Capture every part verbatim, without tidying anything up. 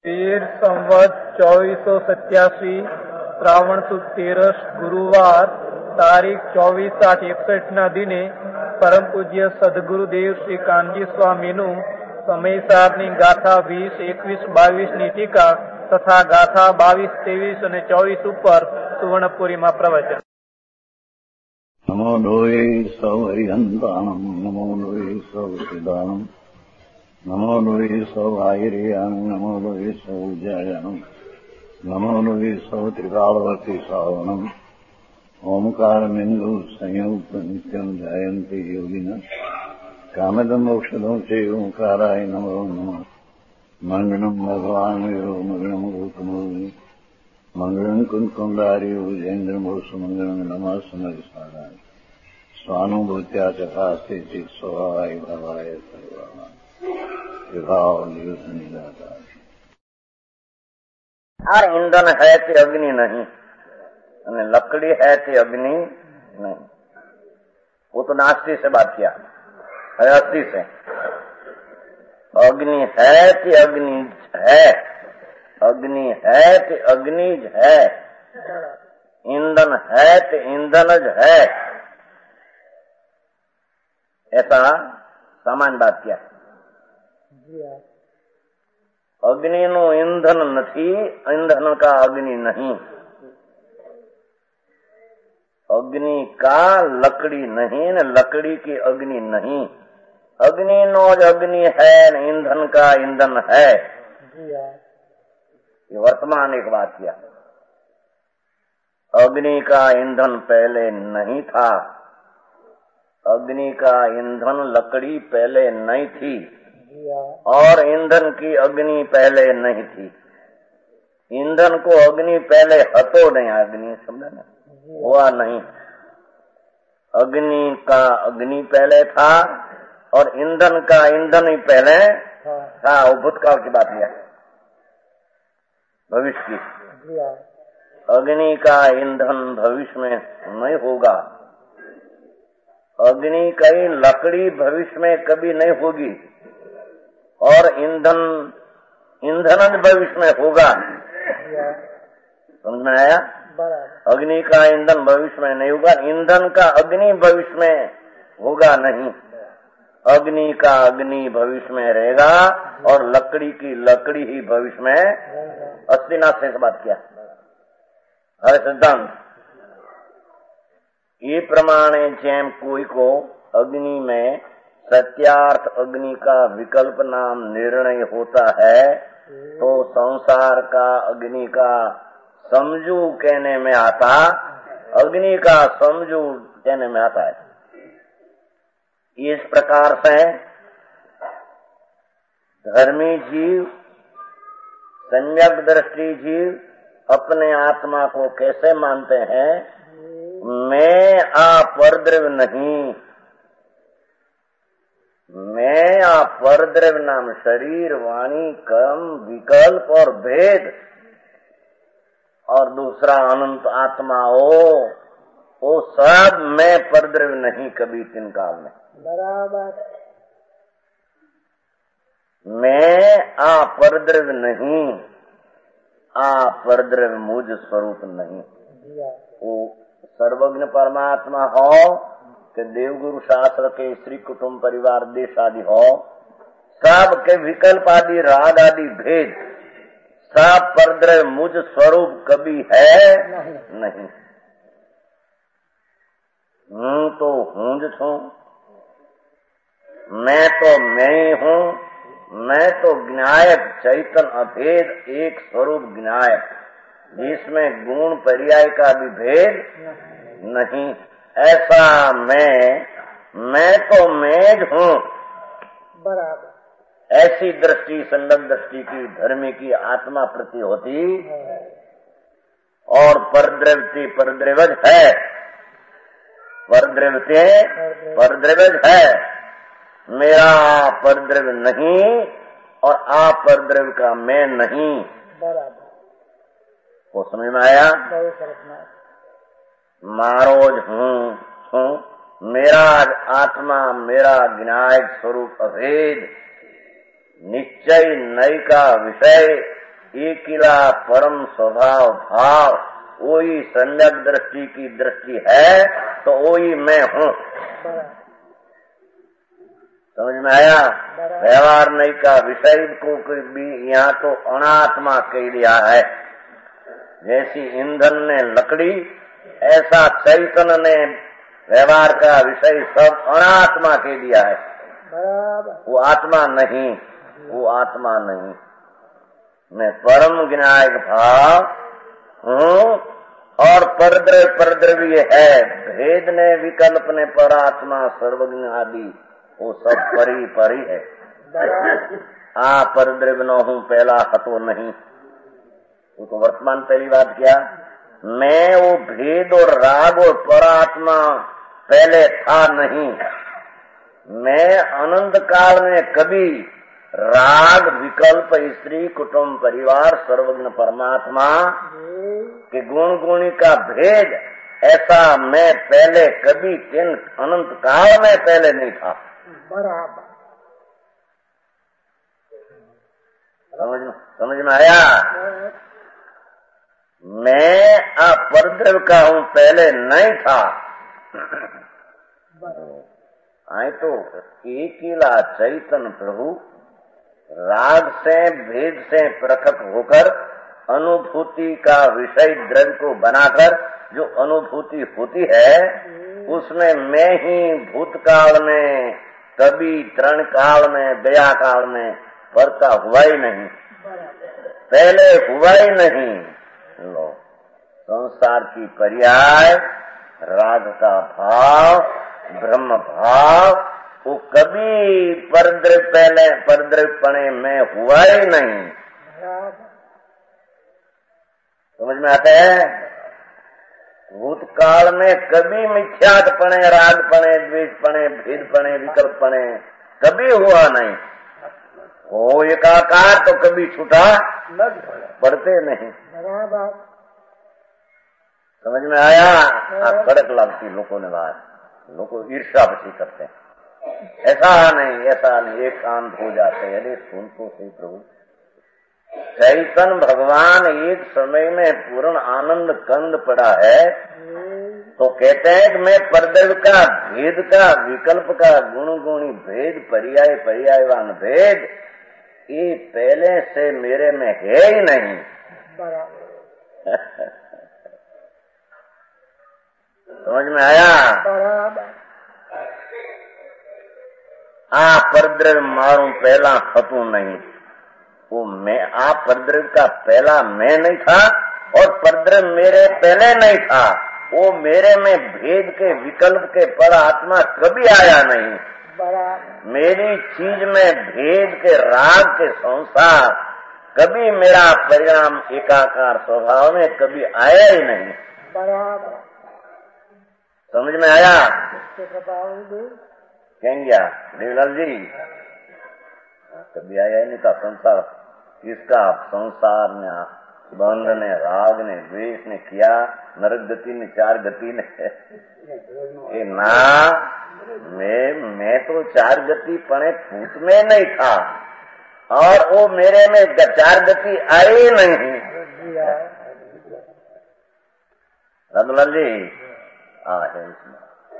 વીર સંવત ચોવીસો સત્યાસી શ્રાવણ સુદ તેરસ ગુરુવાર તારીખ ચોવીસ આઠ એકસઠ ના દિને પરમ પૂજ્ય સદગુરુદેવ શ્રી કાનજી સ્વામીનું સમયસારની ગાથા વીસ એકવીસ બાવીસ ની ટીકા તથા ગાથા બાવીસ ત્રેવીસ અને ચોવીસ ઉપર સુવર્ણપુરીમાં પ્રવચન. નમો લોહે સૌ હરિહંતાણમ નમો લોહે સૌ સિદ્ધાણમ નમો લોહે સૌ આયર્યાણમ નમો લોહે સૌ જયાણમ નમો લોહે સૌ ત્રિકાળવતી શ્રાવણમ ઓમકારમિંદુ સંયુક્ત નિત્યમ જયંતિ યોગિના કામદમ મોક્ષદો છે ઓંકારાય નમો નમઃ. મંગળમ ભગવાન વીરો મંગળમ ગૌતમો મંગળમ કુંકુંડાર્યો જૈન્દ્રમો સુમંગળમ નમઃ સમરિસારાય स्वानुभूत्या चकास्ते चित स्वभावाय भवाय सर्वः विभाव नियोजन जाता. और ईंधन है कि अग्नि नहीं, અને लकड़ी है कि अग्नि नहीं. वो तो नास्ती से बात किया है, अस्थि से. अग्नि है कि अग्नि है, अग्नि है कि अग्निज है, ईंधन है कि ईंधनज है, ऐसा सामान्य बात किया. अग्नि નું ઈંધન નથી, ईंधन का अग्नि नहीं. अग्नि का लकड़ी नहीं न लकड़ी की अग्नि नहीं. अग्नि नो ज अग्नि है न ईंधन का ईंधन है. ये वर्तमान एक बात किया. अग्नि का ईंधन पहले नहीं था, अग्नि का ईंधन लकड़ी पहले नहीं थी, और ईंधन की अग्नि पहले नहीं थी. ईंधन को अग्नि पहले हतो नहीं, अग्नि समझा ना, हुआ नहीं. अग्नि का अग्नि पहले था और ईंधन का ईंधन ही पहले था. वो भूतकाल की बात है, भविष्य की. अग्नि का ईंधन भविष्य में नहीं होगा. अग्नि कई लकड़ी भविष्य में कभी नहीं होगी, और ईंधन ईंधन भविष्य में होगा. समझ में आया? अग्नि का ईंधन भविष्य में नहीं होगा, ईंधन का अग्नि भविष्य में होगा नहीं. अग्नि का अग्नि भविष्य में रहेगा और लकड़ी की लकड़ी ही भविष्य में. अस्तिनाथ से बात किया. अरे सिद्धांत ये प्रमाणे जेम कोई को अग्नि में सत्यार्थ अग्नि का विकल्प नाम निर्णय होता है, तो संसार का अग्नि का समझू कहने में आता, अग्नि का समझू कहने में आता है. इस प्रकार से धर्मी जीव, सम्यक दृष्टि जीव अपने आत्मा को कैसे मानते हैं? मैं अपरद्रव्य नहीं, मैं अपरद्रव्य नाम शरीर वाणी कर्म विकल्प और भेद, और दूसरा अनंत आत्मा हो, वो सब मैं परद्रव्य नहीं कभी तीन काल में. बराबर. मैं अपरद्रव्य नहीं, अपरद्रव्य मुझ स्वरूप नहीं. वो सर्वज्ञ परमात्मा हो कि देवगुरु शास्त्र के स्त्री कुटुंब परिवार देश आदि हो, सब के विकल्प आदि राग आदि भेद सब परद्रव्य मुझ स्वरूप कभी है नहीं, नहीं. हूँ तो हूँ जो छू, मैं तो मैं ही हूँ, मैं तो ज्ञायक चैतन अभेद एक स्वरूप ज्ञायक, जिसमें गुण पर्याय का भी भेद नहीं. ऐसा मैं मैं तो मैं हूँ. बराबर. ऐसी दृष्टि संलग्न दृष्टि की धर्मी की आत्मा प्रति होती, और परद्रव्य परद्रव्य है, परद्रव्य परद्रव्य है. मेरा परद्रव्य नहीं और अपरद्रव्य का मैं नहीं. बराबर. वो समझ में आया? मारोज हूँ हूँ, मेरा आत्मा मेरा ज्ञायक स्वरूप अभेद निश्चय नई का विषय एकिला परम स्वभाव भाव वही सम्यक दृष्टि की दृष्टि है तो वही मैं हूँ। समझ में आया? व्यवहार नहीं का विषय को भी यहाँ तो अनात्मा कह दिया है। जैसी ईंधन ने लकड़ी, ऐसा चैतन्य ने व्यवहार का विषय सब अनात्मा कह दिया है। वो आत्मा नहीं, वो आत्मा नहीं। मैं परम विनायक भाव हूँ और परद्रव्य परद्रव्य है। भेद ने विकल्प ने परात्मा सर्वज्ञ आदि वो सब परी परी है। आ परद्रव्य न हूँ पहला हतो नहीं, वो तो वर्तमान पहली बात क्या। मैं वो भेद और राग और परात्मा पहले था नहीं। मैं अनंत काल में कभी राग विकल्प स्त्री कुटुंब परिवार सर्वज्ञ परमात्मा के गुण गुणी का भेद ऐसा मैं पहले कभी किन अनंत काल में पहले नहीं था। बराबर समझ समझ में आया? मैं अपरद्रव्य का हूँ पहले नहीं था। आए तो एकिला चैतन्य प्रभु राग से भेद से प्रकट होकर अनुभूति का विषय द्रव्य को बनाकर जो अनुभूति होती है उसमें मैं ही भूतकाल में कभी तरण काल में दया काल में परता हुआ ही नहीं, पहले हुआ ही नहीं। लो संसार की पर्याय राग का भाव ब्रह्म भाव वो कभी परद्रव्य पहले परद्रव्यपणे में हुआ ही नहीं। समझ में आता है? भूतकाल में कभी मिथ्यात्पणे रागपणे द्वेषपणे भेदपणे विकल्पपणे कभी हुआ नहीं। हो एकाकार तो कभी छूटा पड़ते नहीं। समझ में आया? कड़क लगती लोगों ने बात, लोग ईर्ष्या बची करते हैं। ऐसा नहीं ऐसा नहीं, एक शांत हो जाते हैं। अरे सुन तो सही प्रभु, चैतन्य भगवान एक समय में पूर्ण आनंद कंद पड़ा है तो कहते हैं कि मैं परद्रव्य का भेद का विकल्प का गुण गुणी भेद पर्याय पर्यायवान भेद ये पहले से मेरे में है ही नहीं। समझ में आया? आ परद्रव्य मारू पहला हतू नहीं, वो मैं आ परद्रव्य का पहला मैं नहीं था और परद्रव्य मेरे पहले नहीं था। वो मेरे में भेद के विकल्प के पर आत्मा कभी आया नहीं। मेरी चीज में भेद के राग के संसार कभी मेरा परिणाम एकाकार स्वभाव में कभी आया ही नहीं। समझ में आया? कहेंगे देवलाल जी कभी आया ही नहीं था संसार। किसका? संसार ने बंध ने राग ने द्वेष ने किया, नरक गति ने चार गति ने ए ना मैं मैं तो चार गति पणे भूत में नहीं था और वो मेरे में चार गति आई नहीं। रघुलाल जी आ है इसमें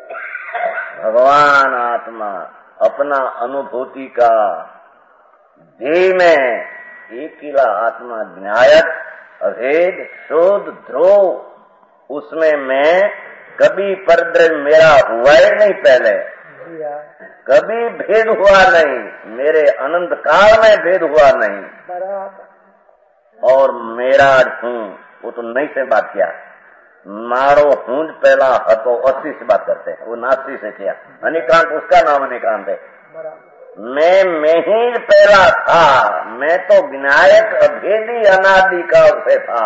भगवान आत्मा अपना अनुभूति का देह में एकिला आत्मा न्यायक अभेद शोध ध्रुव उसमें मैं कभी परद्रव्य मेरा हुआ ही नहीं, पहले कभी भेद हुआ नहीं, मेरे अनंत काल में भेद हुआ नहीं। और मेरा हूँ वो तो नहीं से बात किया, मारो हूंज पहला हतो अस्सी से बात करते हैं, वो नास्ती से किया। अनिकांत उसका नाम अनिकांत है। मैं मैं ही पहला था, मैं तो विनायक अभेदी अनादि काल से था।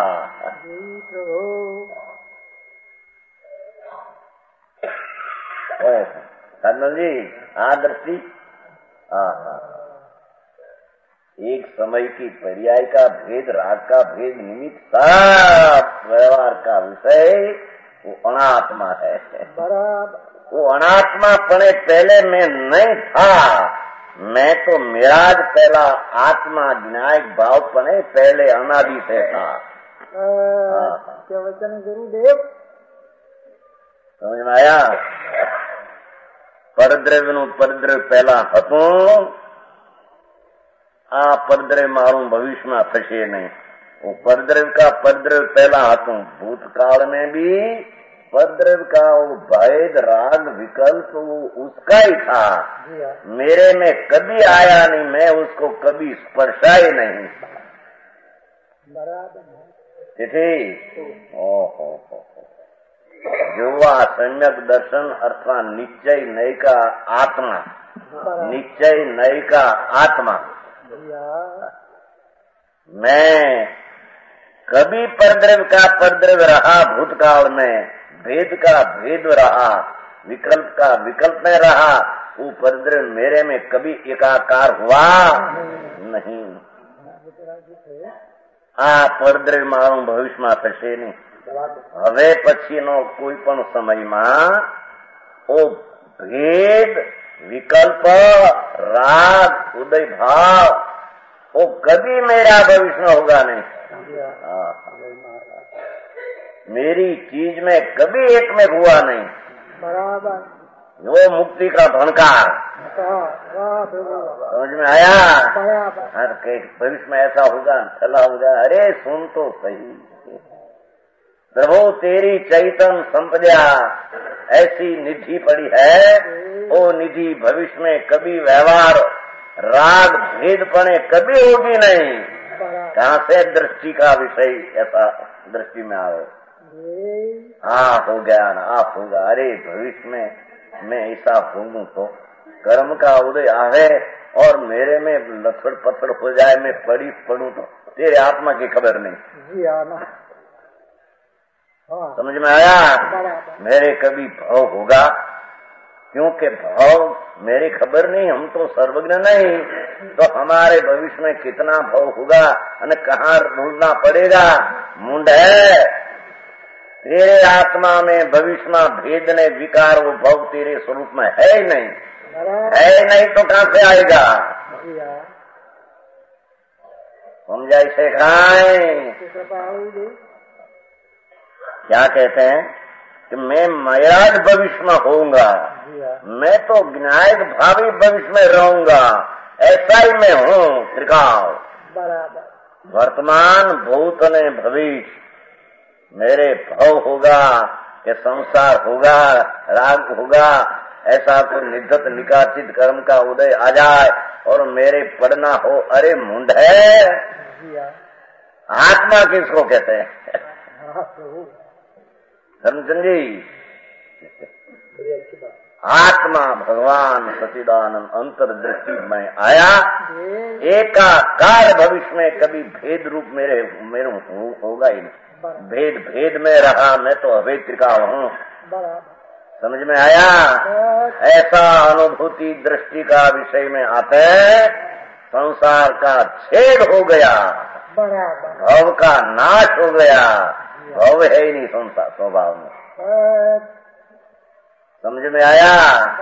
कर्नल जी आ दृष्टि एक समय की पर्याय का भेद, राग का भेद, निमित्त सब व्यवहार का विषय वो अनात्मा है। वो अनात्मा पणे पहले में नहीं था मैं तो मिराज पहला आत्मा विनायक भाव पने पहले अनादि से था। क्या वचन गुरुदेव? समझ में आया? परद्रव्य નું પરદ્રવ્ય પહેલા હતું, આ પરદ્રવ્ય મારું ભવિષ્યમાં થશે નહીં। वो परद्रव्य का परद्रव्य पहला હતું। भूतकाल में भी परद्रव्य का वो भेद राग विकल्प वो उसका ही था, मेरे में कभी आया नहीं, मैं उसको कभी स्पर्शा ही नहीं। ठीक। ओहो जो आ सम्यक दर्शन अथवा निश्चय नय का आत्मा, निश्चय नय का आत्मा, मैं कभी परद्रव्य का परद्रव्य रहा, भूतकाल में भेद का भेद रहा, विकल्प का विकल्प में रहा, वो परद्रव्य मेरे में कभी एकाकार हुआ नहीं। आ परद्रव्य मारू भविष्य में थशे नहीं। હવે પછીનો કોઈ પણ સમયમાં ઓ ભેદ વિકલ્પ રાગ ઉદય ભાવ वो कभी मेरा भविष्य में होगा नहीं। मेरी चीज में कभी एक में हुआ नहीं। बराबर। वो मुक्ति का भणकार समझ में आया? हर के भविष्य में ऐसा होगा, चला होगा। अरे सुन तो सही, प्रभु तेरी चैतन संपदा ऐसी निधि पड़ी है, वो निधि भविष्य में कभी व्यवहार राग भेद पने कभी होगी नहीं। कहाँ से दृष्टि का विषय ऐसा दृष्टि में आवे? हाँ हो गया ना, आप होगा। अरे भविष्य में मैं ऐसा होंगू तो कर्म का उदय आवे और मेरे में लथड़ पथड़ हो जाए, मैं पड़ी पड़ू तो तेरे आत्मा की खबर नहीं। समझ में आया? मेरे कभी भाव होगा, क्योंकि भाव मेरी खबर नहीं, हम तो सर्वज्ञ नहीं, तो हमारे भविष्य में कितना भाव होगा और कहाँ ढूंढना पड़ेगा। मुंड है तेरे आत्मा में भविष्य में भेद ने विकार वो भाव तेरे स्वरूप में है ही नहीं, है ही नहीं तो कहाँ से आएगा? समझाई से खाए क्या कहते हैं कि मैं मयाद भविष्य में होऊंगा, मैं तो विनायक भावी भविष्य में रहूंगा, ऐसा ही मैं हूँ त्रिकाल। वर्तमान भूत ने भविष्य मेरे भाव होगा कि संसार होगा, राग होगा, ऐसा कोई निधत निकाचित कर्म का उदय आ जाए और मेरे पढ़ना हो। अरे मुंड है, आत्मा किसको कहते हैं? धर्मचंद जी, आत्मा भगवान सचिदानंद अंतर्दृष्टि में आया, एकाकार भविष्य में कभी भेद रूप मेरे मेरे होगा ही नहीं। भेद भेद में रहा, मैं तो अभेद त्रिकाल हूँ। समझ में आया? ऐसा अनुभूति दृष्टि का विषय में आते संसार का छेद हो गया, भव का नाश हो गया, भव है ही नहीं संसार स्वभाव में। समझ में आया?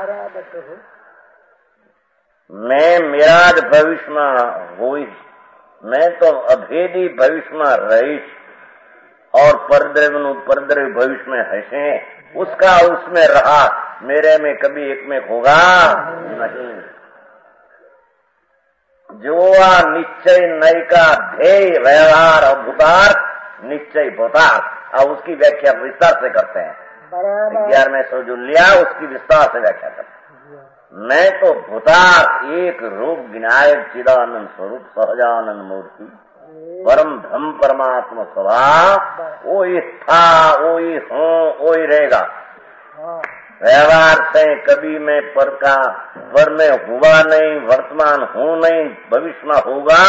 मैं मिराज भविष्य में हुई, मैं तो अभेदी भविष्य में रहीश और परद्रव्य नु परद्रव्य भविष्य में हसे, उसका उसमें रहा, मेरे में कभी एक में होगा नहीं। जो आ निश्चय नय का ध्येय व्यवहार और भूतार्थ निश्चय भूतार्थ, अब उसकी व्याख्या विस्तार से करते हैं। ग्यारहवें सौ जो लिया उसकी विस्तार से व्याख्या करते हैं। मैं तो भूतार्थ एक रूप विनायक चिदानंद स्वरूप सहजानंद मूर्ति परम धम परमात्मा स्वभाव, वो ही था, वो ही हूँ, वो ही रहेगा। व्यवहार से कभी मैं पर का पर में हुआ नहीं, वर्तमान हूँ नहीं, भविष्य में होगा।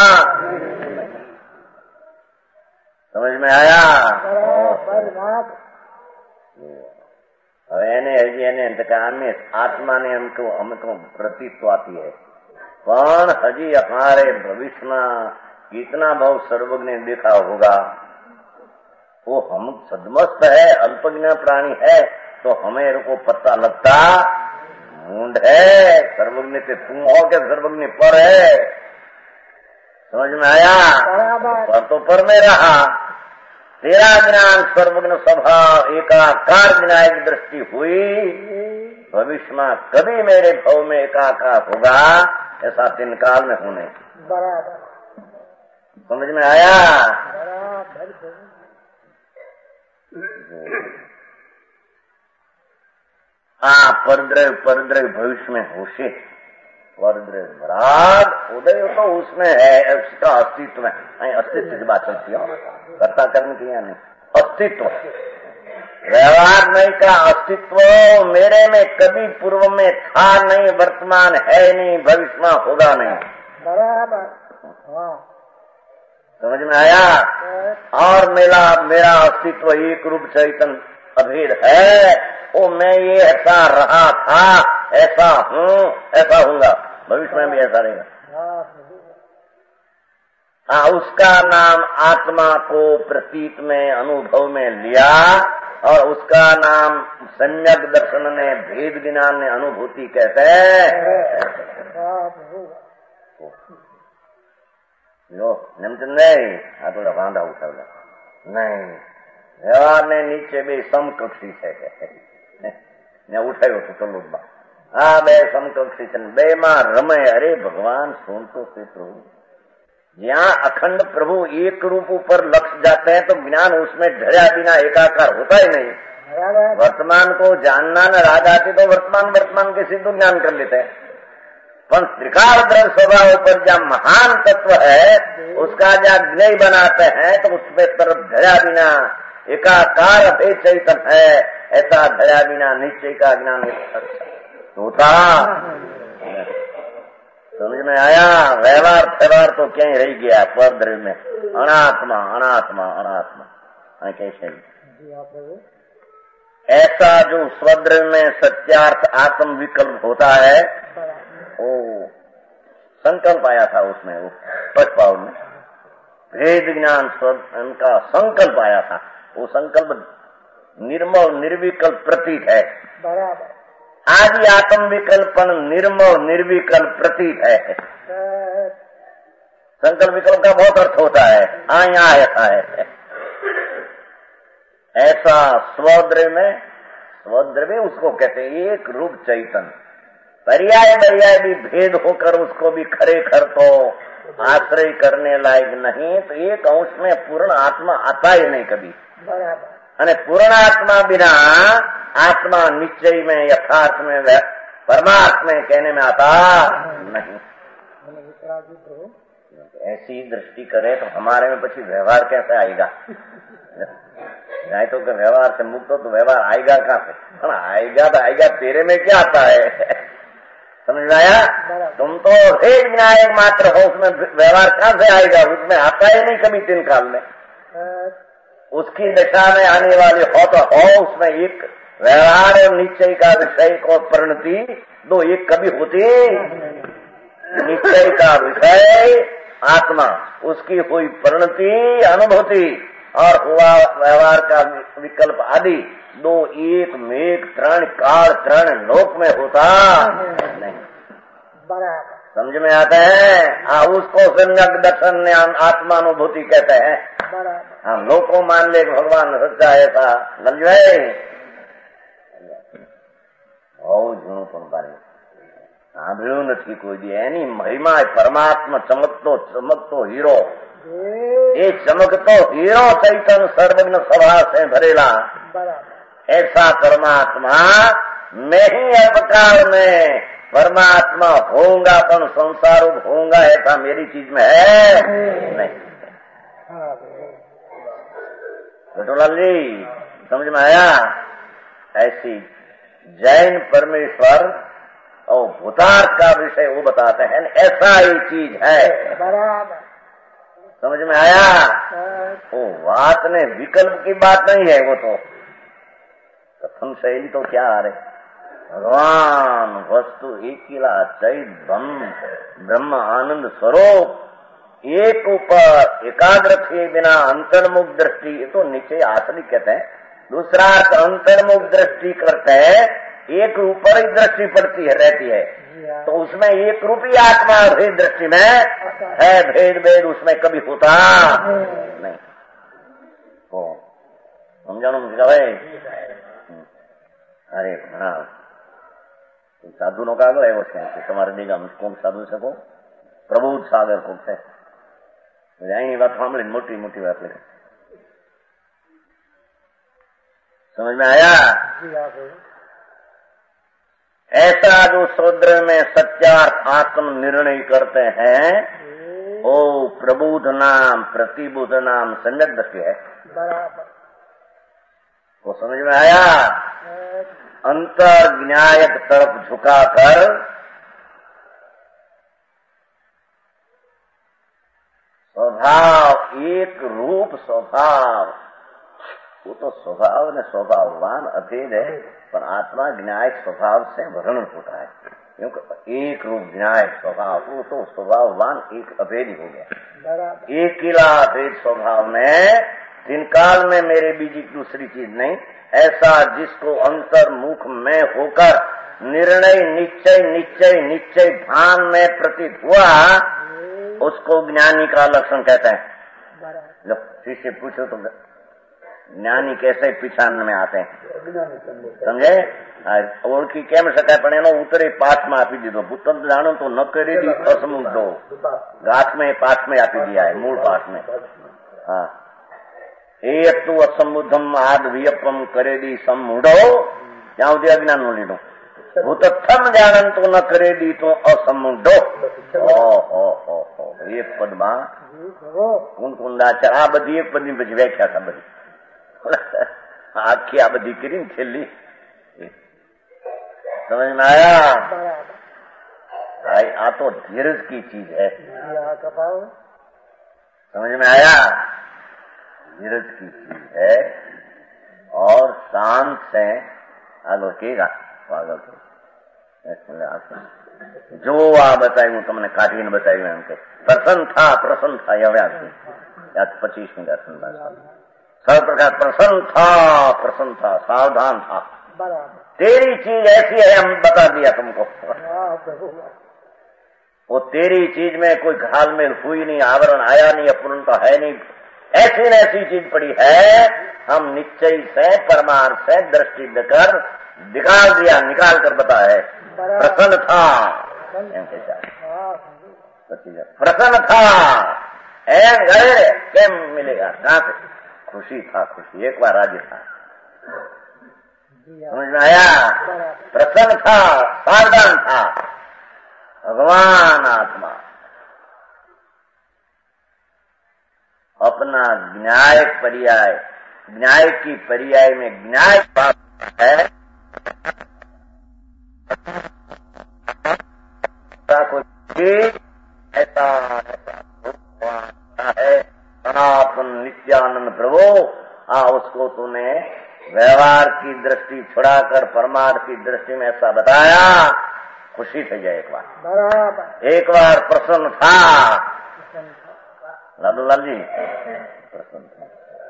समझ में आया? એને હજી એને આને આત્મા ને हमको हमको प्रतीत आती है, પણ હજી हमारे भविष्य में कितना भाव सर्वज्ञ ने देखा होगा। वो हम सदमस्त है, अल्पज्ञ प्राणी है, तो हमें को पता लगता मूंड है, सर्वज्ञ से तुम हो के सर्वज्ञ पर है। समझ में आया? पर तो पर में रहा। तेरा ज्ञान सर्वज्ञ स्वभाव एकाकार विनायक दृष्टि हुई, भविष्य में कभी मेरे भव में एकाकार होगा ऐसा तीन काल में होने। समझ में आया? हाँ, परद्रव्य परद्रव्य भविष्य में होशे, परद्रव्य राग उदय तो उसमें है, उसका अस्तित्व में अस्तित्व की बात चलती है, कर्ता कर्म की या नहीं, अस्तित्व व्यवहार नहीं का अस्तित्व मेरे में कभी पूर्व में था नहीं, वर्तमान है नहीं, भविष्य में होगा नहीं। बराबर। समझ में आया? और मेरा मेरा अस्तित्व एक रूप चैतन्य अभेद है, वो मैं ये ऐसा रहा था, ऐसा हूँ, ऐसा होगा, भविष्य में भी ऐसा रहेगा। हाँ, उसका नाम आत्मा को प्रतीत में अनुभव में लिया और उसका नाम सम्यक दर्शन ने भेद ज्ञान ने अनुभूति कहते हैं। लो नमचंद नहीं आ तो बांधा उठाव नहीं, व्यवहार ने नीचे बे समकक्षी है उठायो तो चलो आ बे समकक्षी है, बे मां रमे। अरे भगवान सुन तो से प्रभु, यहाँ अखंड प्रभु एक रूप ऊपर लक्ष्य जाते हैं तो ज्ञान उसमें ढरा बिना एकाकार होता ही नहीं। वर्तमान को जानना न राग आती तो वर्तमान वर्तमान के सिद्ध ज्ञान कर लेते हैं, पर त्रिकाल द्रव्य स्वभाव पर जहाँ महान तत्व है उसका जहाँ ज्ञेय बनाते हैं तो उसमें तरफ ढरा बिना एकाकार भेद चैतन्य है, ऐसा ढरा बिना निश्चय का ज्ञान होता। समझ में आया? व्यवहार व्यवहार तो क्या रह गया परद्रव्य में, अनात्मा अनात्मा अनात्मा कैसे ऐसा जो स्वद्रव्य में सत्यार्थ आत्म विकल्प होता है, ओ संकल्प आया था उसमें, वो पचपाव में भेद ज्ञान उनका संकल्प आया था। वो संकल्प निर्मल निर्विकल्प प्रतीत है। बराबर। आदि आत्म विकल्पन निर्मल निर्विकल्प प्रतीत है। संकल्प विकल्प का बहुत अर्थ होता है, हाँ यहाँ ऐसा है। ऐसा स्वद्रव्य में, स्वद्रव्य उसको कहते हैं एक रूप चैतन्य, पर्याय पर्याय भी भेद होकर उसको भी खरे खर तो आश्रय करने लायक नहीं, तो एक अंश में पूर्ण आत्मा आता ही नहीं कभी। बराबर। पूर्ण आत्मा बिना आत्मा निश्चय में यथार्थ में परमात्मा कहने में आता नहीं। ऐसी दृष्टि करे तो हमारे में पछी व्यवहार कैसे आएगा? नहीं तो व्यवहार से मुक्त हो तो व्यवहार आएगा कहाँ से? आएगा तो आएगा, तेरे में क्या आता है? समझ में आया? तुम तो एक विनायक मात्र हो, उसमें व्यवहार कहाँ से आएगा? उसमें आता ही नहीं कभी तीन काल में। उसकी दशा में आने वाली हो तो हो, उसमें एक व्यवहार और निश्चय का विषय को परिणति दो एक कभी होती। निश्चय का विषय आत्मा, उसकी हुई परिणति अनुभूति और हुआ व्यवहार का विकल्प आदि दो एक मेघ त्रण काल त्रण लोक में होता नहीं। बराबर। समझ में आता है? हाँ, उसको सम्यक दर्शन ने आत्मानुभूति कहते हैं। बराबर। हाँ, लोको मान ले भगवान सच्चा ऐसा समझ में जूनू पण पारे સાંભળ્યું નથી કોઈ દી એની મહિમા પરમાત્મા ચમકતો ચમકતો હીરો, એ ચમકતો हीरो चैतन्य सर्वज्ञ सभा से भरेला ऐसा परमात्मा मैं ही अवतार में परमात्मा होऊंगा पर संसार होऊंगा ऐसा मेरी चीज में है नहीं। छोटूलाल जी समझ में आया? ऐसी जैन परमेश्वर और भूतार्थ का विषय वो बताते हैं, ऐसा ही चीज है। बराबर। समझ में आया? वो बात ने विकल्प की बात नहीं है, वो तो प्रथम शैली तो क्या आ रहे भगवान वस्तु एक किला चैत ब्रह्म ब्रह्म आनंद स्वरूप एक ऊपर एकाग्र थे बिना अंतर्मुख दृष्टि, ये तो नीचे आसरी कहते हैं। दूसरा अंतर्मुख दृष्टि करते हैं, एक रूप पर ही दृष्टि पड़ती है, रहती है, तो उसमें एक रूपी आत्मा भेद दृष्टि में है, भेद भेद उसमें कभी होता नहीं। तो समझानो मुझे भाई। अरे घना साधु નો કાગળ આવ્યો છે કે તમારે દીગા કોણ સાધુ છે કો પ્રબોધ સાગર કોણ છે અહીં વાત સાંભળીને મોટી મોટી વાત લખી समझ में आया। ऐसा जो शूद्र में सत्यार्थ आत्म निर्णय करते हैं वो प्रबुद्ध नाम प्रतिबुद्ध नाम सम्यक दृष्टि है। वो समझ में आया। अंतर ज्ञायक तरफ झुकाकर स्वभाव एक रूप स्वभाव, वो तो स्वभाव ने स्वभाववान अभेद है, पर आत्मा ज्ञायक स्वभाव से वर्णन होता है, क्योंकि एक रूप ज्ञायक स्वभाव, वो तो स्वभाववान एक अभेद ही हो गया। एक किला अभेद स्वभाव में दिन काल में मेरे बीजी दूसरी चीज नहीं, ऐसा जिसको अंतर्मुख में होकर निर्णय निश्चय निश्चय निश्चय भान में प्रतीत हुआ, उसको ज्ञानी का लक्षण कहते हैं। लो शिष्य पूछो तो જ્ઞાની कैसे पिछान में आते हैं, समझे। ओळखी केम शकाय पण एनो उतरे पाठ में आपी दीधो। पुत्र जाणो तो न करेली असमुद्दो गाठ में पाठ में आपी दिया है, मूल पाठ में। हाँ, एक तो असमुद्धम आद वियपम करेली सम्मूढ़ो, ત્યાં સુધી અજ્ઞાન નું લીધું। ભૂતથમ જાણન તો ન કરેલી તો અસમુદ્ધો। ઓહો હો હો એક પદમાં કુંડ કુંડાચાર આ બધી એક પદની પછી વ્યાખ્યા था બધી आखी आ बधी करी छेली समझ में आया भाई। आ तो धीरज की चीज है, समझ में आया। धीरज की चीज है और शांत से आगे केगा पागल जो आ बतायु तमने काढ़ी ने बतायु एम के प्रसन्न था प्रसन्न था या पच्चीसवीं दर्शन सब प्रकार प्रसन्न था प्रसन्न था सावधान था। तेरी चीज ऐसी है हम बता दिया तुमको। वो तेरी चीज में कोई घालमेल हुई नहीं, आवरण आया नहीं, अपूर्णता है नहीं, ऐसी न ऐसी चीज पड़ी है। हम निश्चय से परमार्थ से दृष्टि देकर निकाल दिया, निकाल कर बता है प्रसन्न था। प्रसन्न था एम घरे केम मिलेगा, कहां से खुशी था, खुशी एक बार राज्य था, समझ में आया। प्रसन्न था, सावधान था, भगवान आत्मा अपना न्याय पर्याय, न्याय की पर्याय में न्याय पाप है। ऐसा ऐसा है सनातन नित्यानंद प्रभु। हाँ, उसको तूने व्यवहार की दृष्टि छुड़ाकर परमार्थ की दृष्टि में ऐसा बताया, खुशी थी जाए। एक बार एक बार प्रसन्न था लालूलाल जी, प्रसन्न था।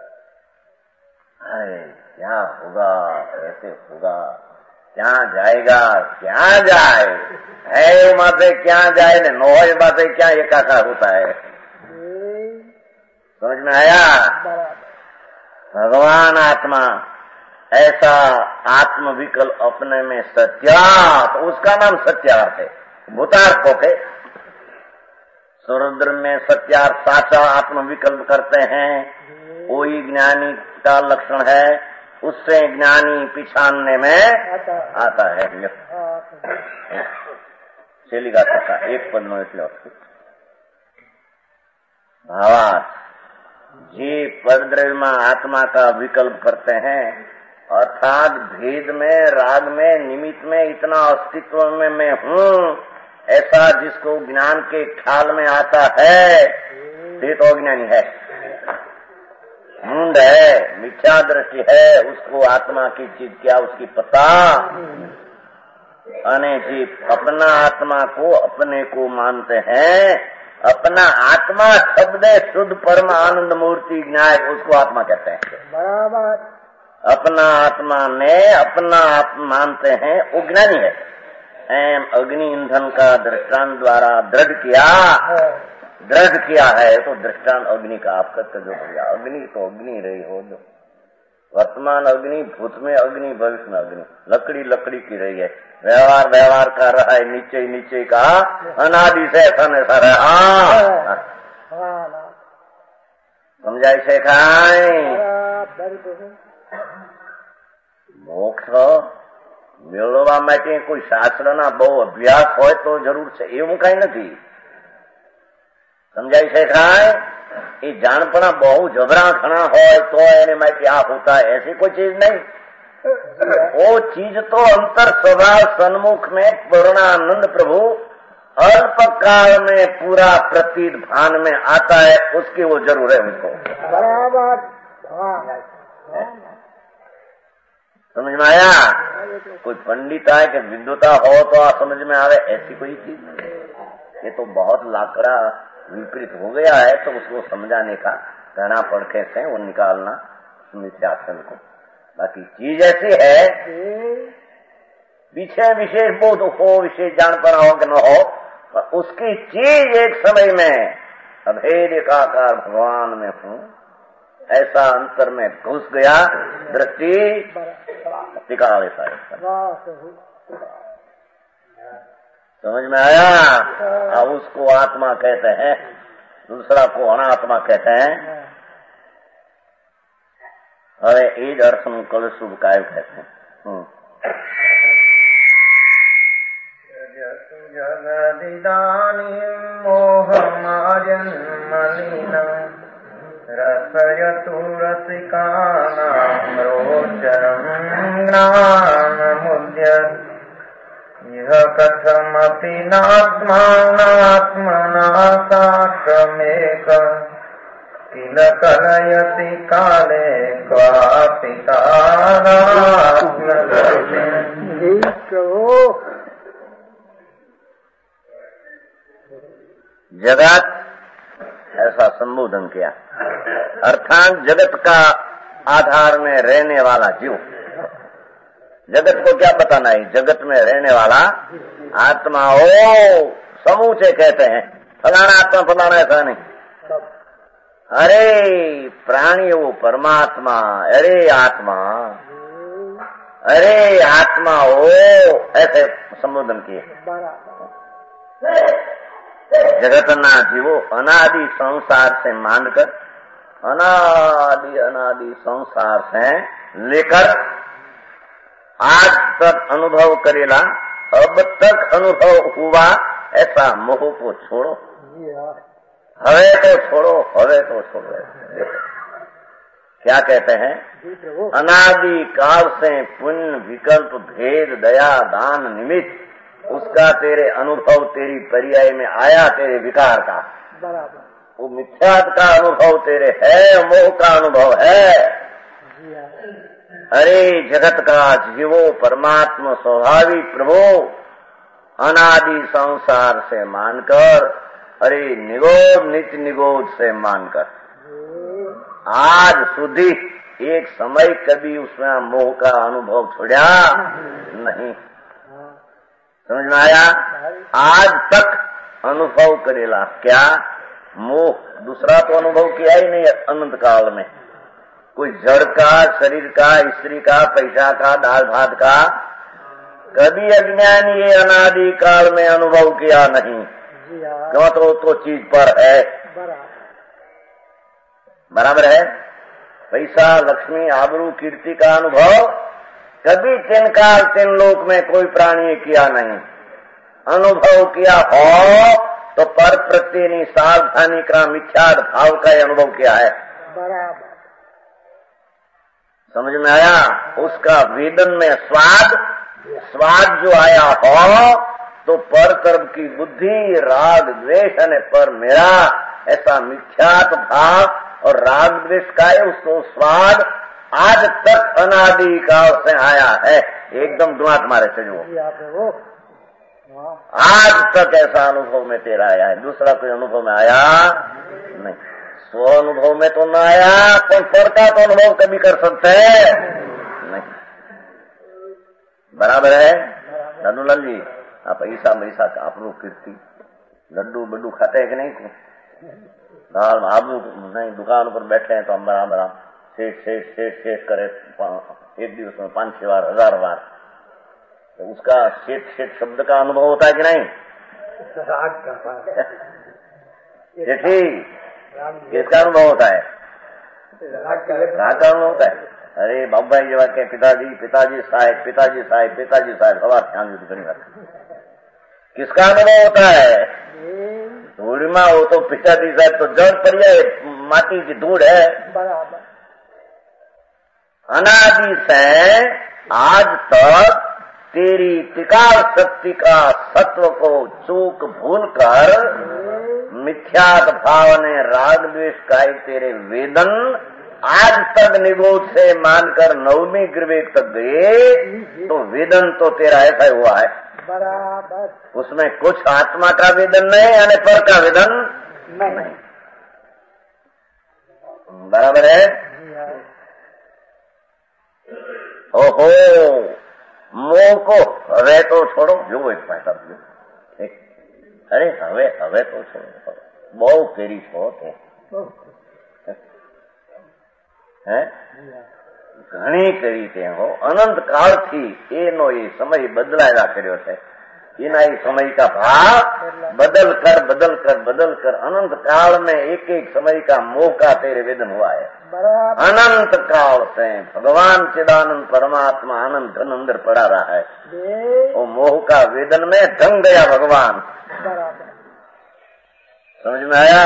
अरे क्या होगा, कैसे होगा, क्या जाएगा, क्या जाए है माते क्या जाए ने नो है बातें क्या एकाकार होता है, समझ में आया। भगवान आत्मा ऐसा आत्म विकल्प अपने में सत्यार्थ, उसका नाम सत्यार्थ है। भूतार्थ को के सुरुद्र में सत्यार्थ साचा आत्म विकल्प करते हैं, वही ज्ञानी का लक्षण है। उससे ज्ञानी पिछानने में आता है। चली गाता था एक पद में इसलिए भावार्थ जे परद्रव्य में आत्मा का विकल्प करते हैं, अर्थात भेद में राग में निमित्त में इतना अस्तित्व में मैं हूँ, ऐसा जिसको ज्ञान के ख्याल में आता है ये तो अज्ञानी है, मूंड है, मिथ्या दृष्टि है। उसको आत्मा की चीज क्या उसकी पता। अने जी अपना आत्मा को अपने को मानते हैं, अपना आत्मा शब्द शुद्ध परम आनंद मूर्ति न्याय, उसको आत्मा कहते हैं। बराबर अपना आत्मा ने अपना आप मानते हैं वो ज्ञानी है। एम अग्नि ईंधन का दृष्टांत द्वारा दृढ़ किया दृढ़ किया है तो दृष्टांत अग्नि का आप करके जो भैया अग्नि तो अग्नि रही हो जो वर्तमान अग्नि, भूत में अग्नि, भविष्य में अग्नि, लकड़ी लकड़ी की रही है, व्यवहार व्यवहार कर रहा है, नीचे नीचे का अनादि से ऐसा ऐसा रहा। समझाई से खाए मोक्ष મેળવવા માટે કોઈ શાસ્ત્રના બહુ અભ્યાસ હોય તો જરૂર છે એવું કઈ નથી। સમજાય છે ખાય એ જાણપણા બહુ જબરા ઘણા હોય તો એને માટે આ હોતા ऐसी कोई चीज नहीं। वो चीज तो अंतर स्वभाव सन्मुख में पूर्णानंद प्रभु अल्प काल में पूरा प्रतीत भान में आता है, उसकी वो जरूर है उनको। बराबर समझ में आया? कोई पंडित आए कि विद्वता हो तो आप समझ में आवे ऐसी कोई चीज नहीं। ये तो बहुत लाकड़ा विपरीत हो गया है तो उसको समझाने का कहना पड़के से वो निकालना मिथ्यासन को। बाकी चीज ऐसी है पीछे विशेष बोध हो, विशेष जान पर हो कि न हो, पर उसकी चीज एक समय में अभेद एकाकार भगवान में हूँ ऐसा अंतर में घुस गया दृष्टि टिका वैसा है। समझ में आया? अब उसको आत्मा कहते हैं, दूसरा को अनात्मा कहते हैं। अरे ईद अर्थ कल शुभ काय कहते हैं। जगदिदानी मोह मार्जन मलिना रसयतु रसिकानां रोचनं ज्ञानमुद्यत इह कथमपि नात्मानात्मना साक्षमेक किल कलयति काले क्वापि जगत ऐसा संबोधन किया, अर्थात जगत का आधार में रहने वाला जीव। जगत को क्या बताना है? जगत में रहने वाला आत्मा हो समूचे कहते हैं, फलाना आत्मा फलाना ऐसा नहीं। अरे प्राणी वो परमात्मा, अरे आत्मा, अरे आत्मा हो ऐसे संबोधन किए। जगत ना जीवो अनादि संसार से मानकर अनादि अनादि संसार से लेकर आज तक अनुभव करेला, अब तक अनुभव हुआ ऐसा मोह को छोड़ो। हवे तो छोड़ो, हवे तो छोड़ो। क्या कहते हैं? अनादि काल से पुण्य विकल्प भेद दया दान निमित्त उसका तेरे अनुभव तेरी पर्याय में आया, तेरे विकार का बराबर वो मिथ्यात का अनुभव तेरे है, मोह का अनुभव है। अरे जगत का जीवो परमात्मा स्वाभाविक प्रभु अनादि संसार से मानकर, अरे निगोद नित्य निगोद से मानकर आज सुधी एक समय कभी उसमें मोह का अनुभव छोड़ा नहीं। समझ में आया? आज तक अनुभव करेला क्या? मोह दूसरा तो अनुभव किया ही नहीं अनंत काल में। कोई जड़ का, शरीर का, स्त्री का, पैसा का, दाल भात का कभी अज्ञानी ये अनादि काल में अनुभव किया नहीं। क्यों? तो तो चीज पर है, बराबर है। पैसा, लक्ष्मी, आबरू, कीर्ति का अनुभव कभी तीन काल तीन लोक में कोई प्राणी किया नहीं। अनुभव किया हो तो पर प्रत्येक सावधानी का मिथ्याद भाव का अनुभव किया है। बराबर समझ में आया? उसका वेदन में स्वाद स्वाद जो आया हो तो पर तरफ की बुद्धि राग द्वेष ने पर मेरा ऐसा मिथ्यात भाव और राग द्वेष का है, उसको स्वाद आज तक अनादि काल से आया है। एकदम दुआत मारे थे जो आज तक ऐसा अनुभव में तेरा आया है, दूसरा कोई अनुभव में आया नहीं। स्व अनुभव में तो न आया, पर पर का तो अनुभव कभी कर सकते हैं। बराबर है दादूलाल जी? आप पैसा पैसा का आप लोग कीर्ति लड्डू बड्डू खाते हैं कि नहीं? दाल आलू नहीं, दुकान पर बैठे हैं तो हम बराबर शेष शेष शेष शेष करे एक दिवस में पांच छह बार हजार बार, तो उसका शेष शेष शब्द का अनुभव होता है कि नहीं? सेठी किसका अनुभव होता है? राग का अनुभव होता है। अरे बाबू भाई जेवा के पिताजी पिताजी साहेब पिताजी साहेब पिताजी साहेब सवार ध्यान घણી વાર किसका अनुभव होता है? धूल में वो तो पिताजी साहब तो जड़ पड़ी है, माटी की धूल है। अनादि से आज तक तेरी टिकाव शक्ति का सत्व को चूक भूल कर मिथ्यात भाव ने राग द्वेष का तेरे वेदन आज तक निगोद से मानकर नवमी गिरवेक तक गए, तो वेदन तो तेरा ऐसा ही हुआ है बराबर। उसमें कुछ आत्मा का वेदन नहीं, यानी पर का वेदन नहीं, नहीं। बराबर है। ओहो मोह को हवे तो छोड़ो, जो एक पैसा एक अरे हवे हवे तो छोड़ो, बहु केरी छोट है है घणी કરી તે હો અનંત કાળથી એનો એ સમય બદલાયા કર્યો છે। એના એ સમય का भाव बदल कर बदल कर बदल कर अनंत काल में एक एक समय का मोह का तेरे वेदन हुआ है। अनंत काल से भगवान चिदानंद परमात्मा आनंद धन अंदर पड़ा रहा है, वो मोह का वेदन में ढंग गया भगवान। समझ में आया?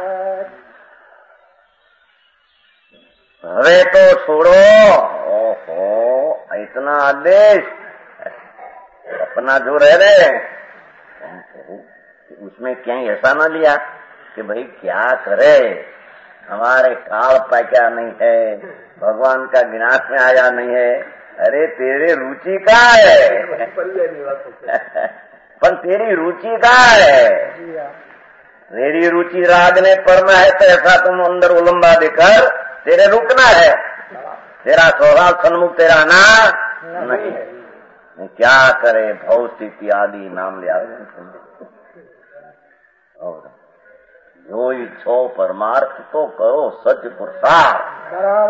हवे तो छोड़ो। ओहो इतना आदेश अपना जो रह रहे उसमें कहीं ऐसा ना लिया कि भाई क्या करे, हमारे काल पाक्या नहीं है, भगवान का विनाश में आया नहीं है। अरे तेरे रुचि का है पर तेरी रुचि का है, तेरी रुचि राग ने पढ़ना है तो ऐसा तुम अंदर उलंबा देकर तेरे रुकना है, तेरा स्वभाव सन्मुख तेरा ना नहीं है। क्या करे भव स्थिति आदि नाम लिया और जो इच्छो परमार्थ तो करो सच पुरुषार्थ।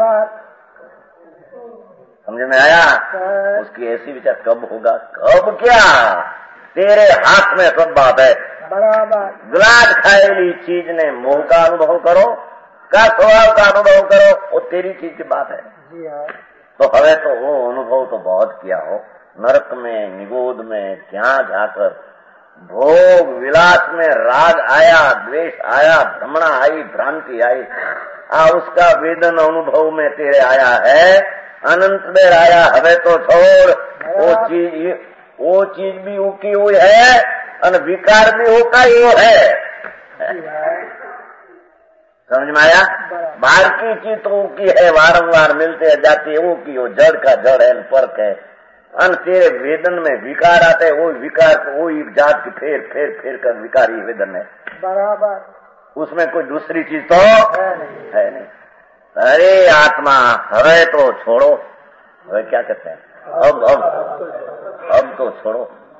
समझ में आया? उसकी ऐसी विचार कब होगा, कब क्या, तेरे हाथ में सब बात है। गुलाब खाएली चीज ने मोह का अनुभव करो, का स्वभाव का अनुभव करो, वो तेरी चीज की बात है। तो हवे तो वो अनुभव तो बहुत किया हो, नरक में निगोद में जहाँ जाकर भोग विलास में राग आया, द्वेष आया, भ्रमणा आई, भ्रांति आई, आ उसका वेदन अनुभव में तेरे आया है, अनंत देर आया। हवे तो छोड़, वो चीज वो चीज भी उकी हुई है और विकार भी होका ही वो है। समझ में आया? बाहर की चीज तो की है, वारंवार मिलते जाती है, वो की वो जड़ का जड़ है, फर्क है। अन तेरे वेदन में विकार आते हैं, वो विकार को वो जात की फेर फेर फेर कर विकार ही वेदन है बराबर। उसमें कोई दूसरी चीज तो है नहीं, है नहीं। अरे आत्मा हवे तो छोड़ो, हवे क्या कहते हैं, अब अब अब तो छोड़ो।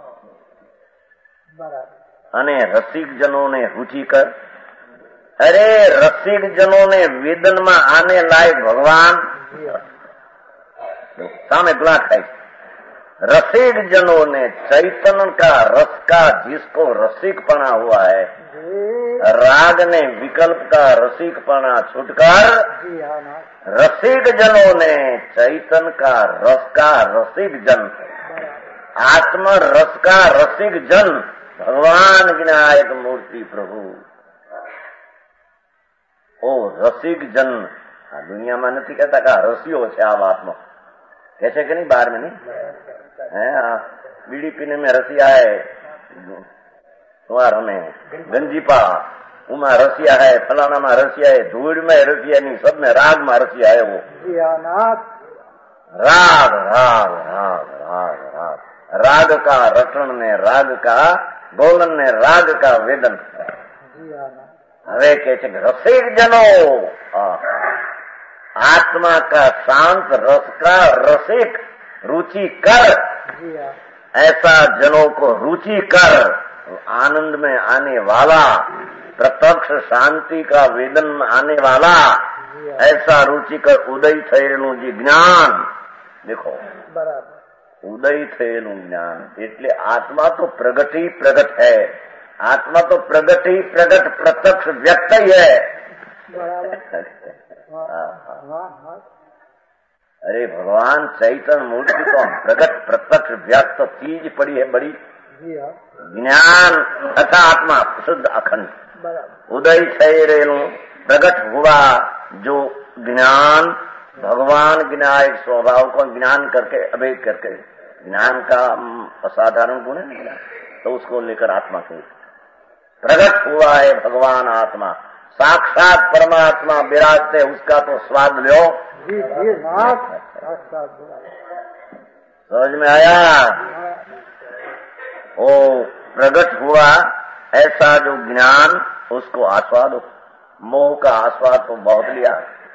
अने रसिक जनों ने रुचि कर, अरे रसिक जनों ने वेदन में आने लायक भगवान सामे गुलाब खाई। रसिक जनों ने चैतन्य का रस का जिसको रसिकपना हुआ है, राग ने विकल्प का रसिकपना छुटकर रसिक जनों ने चैतन्य का रस का रसिक जन, आत्मा रस का रसिक जन भगवान विनायक मूर्ति प्रभु। ओ रसिक जन दुनिया में नहीं कहता का रसियो है आ बात में, कैसे कि नहीं, बाहर में नहीं है। बीड़ी पीने में रसिया है, तुम्हारा में गंजीपा उमा रसिया है, फलाना में रसिया है, धूड़ में रसिया नहीं, सब में राग में रसिया है। वो राग राग राग राग राग राग का रटन ने राग का बोलन ने राग का वेदन। हवे कैसे रसिक जनो आत्मा का शांत रस का रसिक रुचि कर ऐसा जनों को रुचि कर आनंद में आने वाला, प्रत्यक्ष शांति का वेदन में आने वाला, ऐसा रुचि कर उदय थयेलू जी ज्ञान। देखो उदय थयेलू ज्ञान એટલે आत्मा तो प्रगट ही प्रगट है, आत्मा तो प्रगट ही प्रगट प्रत्यक्ष व्यक्त ही है। अरे भगवान चैतन्य मूर्ति तो प्रगट प्रत्यक्ष व्यक्त चीज पड़ी है बड़ी, ज्ञान तथा आत्मा शुद्ध अखंड उदय थयेलू प्रगट हुआ जो ज्ञान, भगवान ज्ञान स्वभाव को ज्ञान करके अभेद करके, ज्ञान का असाधारण गुण है ना, तो उसको लेकर आत्मा के प्रगट हुआ है भगवान आत्मा, साक्षात परमात्मा विराजते, उसका तो स्वाद लो। समझ में आया? वो प्रगट हुआ ऐसा जो ज्ञान, उसको आस्वाद हो। मोह का आस्वाद तो बहुत लिया,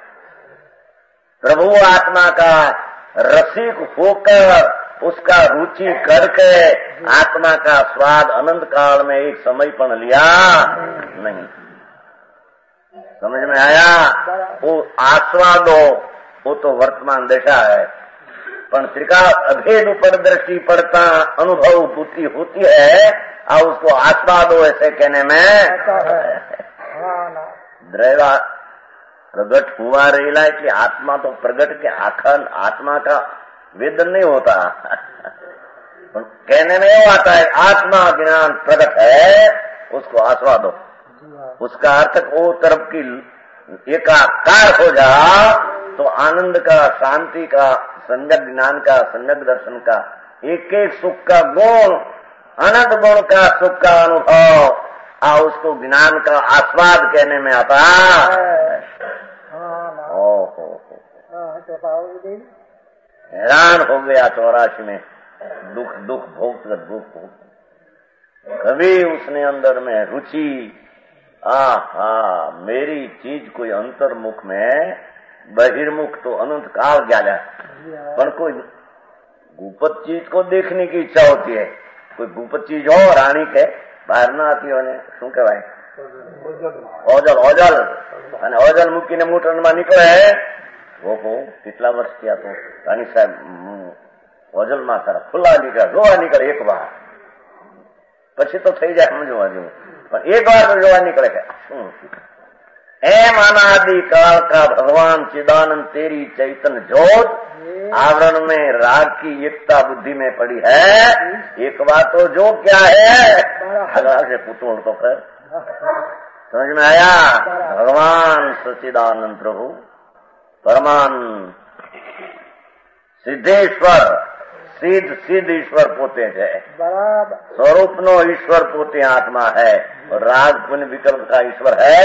प्रभु आत्मा का रसिक होकर उसका रुचि करके आत्मा का स्वाद अनंत काल में एक समय पर लिया नहीं। समझ में आया? वो आस्वादो वो तो वर्तमान दशा है, पर त्रिकाल अभेद ऊपर दृष्टि पड़ता अनुभव बुद्धि होती है और उसको आस्वादो ऐसे कहने में द्रैवा प्रगट हुआ रहेला कि आत्मा तो प्रगट के आखंड आत्मा का वेदन नहीं होता, कहने में वो आता है आत्मा ज्ञान प्रगट है, उसको आस्वादो। उसका अर्थ वो तरफ की एकाकार हो जा तो आनंद का, शांति का, संजग ज्ञान का, संजग दर्शन का, एक एक सुख का गुण, अनंत गुण का सुख का अनुभव आ उसको ज्ञान का आस्वाद कहने में आता है। ओहो हैरान हो गया चौरासी में, दुख दुख भोग कर दुख भोग कभी उसने अंदर में रुचि, आहा मेरी चीज कोई अंतर्मुख में, बहिर्मुख तो अनंत काल गया, पर कोई गुप्त चीज को देखने की इच्छा होती है। कोई गुप्त चीज हो रानी के બહાર ના આતી હોય શું કહેવાય? ઓજલ ઓજલ અને ઓજલ મૂકીને મૂટરમાં નીકળે. ઓહો કેટલા વર્ષ થયા તો રાણી સાહેબ ઓજલમાં સારા ખુલ્લા નીકળ્યા, જોવા નીકળે એક વાર, પછી તો થઈ જાય સમજવા જેવું, પણ એક વાર તો જોવા નીકળે કે શું એમ अनादि काल का भगवान चिदानंद तेरी चैतन्य ज्योत आवरण में राग की एकता बुद्धि में पड़ी है। एक बात तो जो क्या है भगवान से पूछो तो कर समझ में आया? भगवान सच्चिदानंद प्रभु परमान सिद्धेश्वर, सिद्ध सिद्ध ईश्वर पोते है, स्वरूप नो ईश्वर पोते आत्मा है और राग पुण्य विकल्प का ईश्वर है।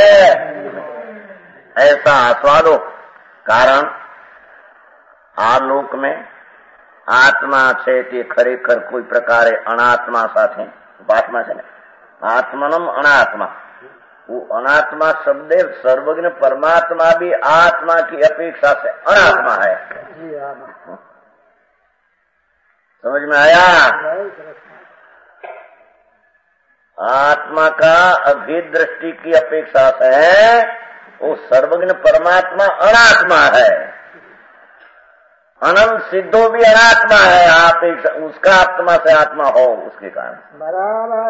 ऐसा आस्वादो कारण आलोक में आत्मा छे ते खरेखर कोई प्रकारे अनात्मा साथे आत्मा छे, आत्मनम अनात्मा, वो अनात्मा शब्द सर्वज्ञ परमात्मा भी आत्मा की अपेक्षा से अनात्मा है। समझ में आया? आत्मा का अभेद दृष्टि की अपेक्षा से वो सर्वज्ञ परमात्मा अनात्मा है, अनंत सिद्धो भी अनात्मा है, अपेक्षा उसका आत्मा से आत्मा हो उसके कारण। बराबर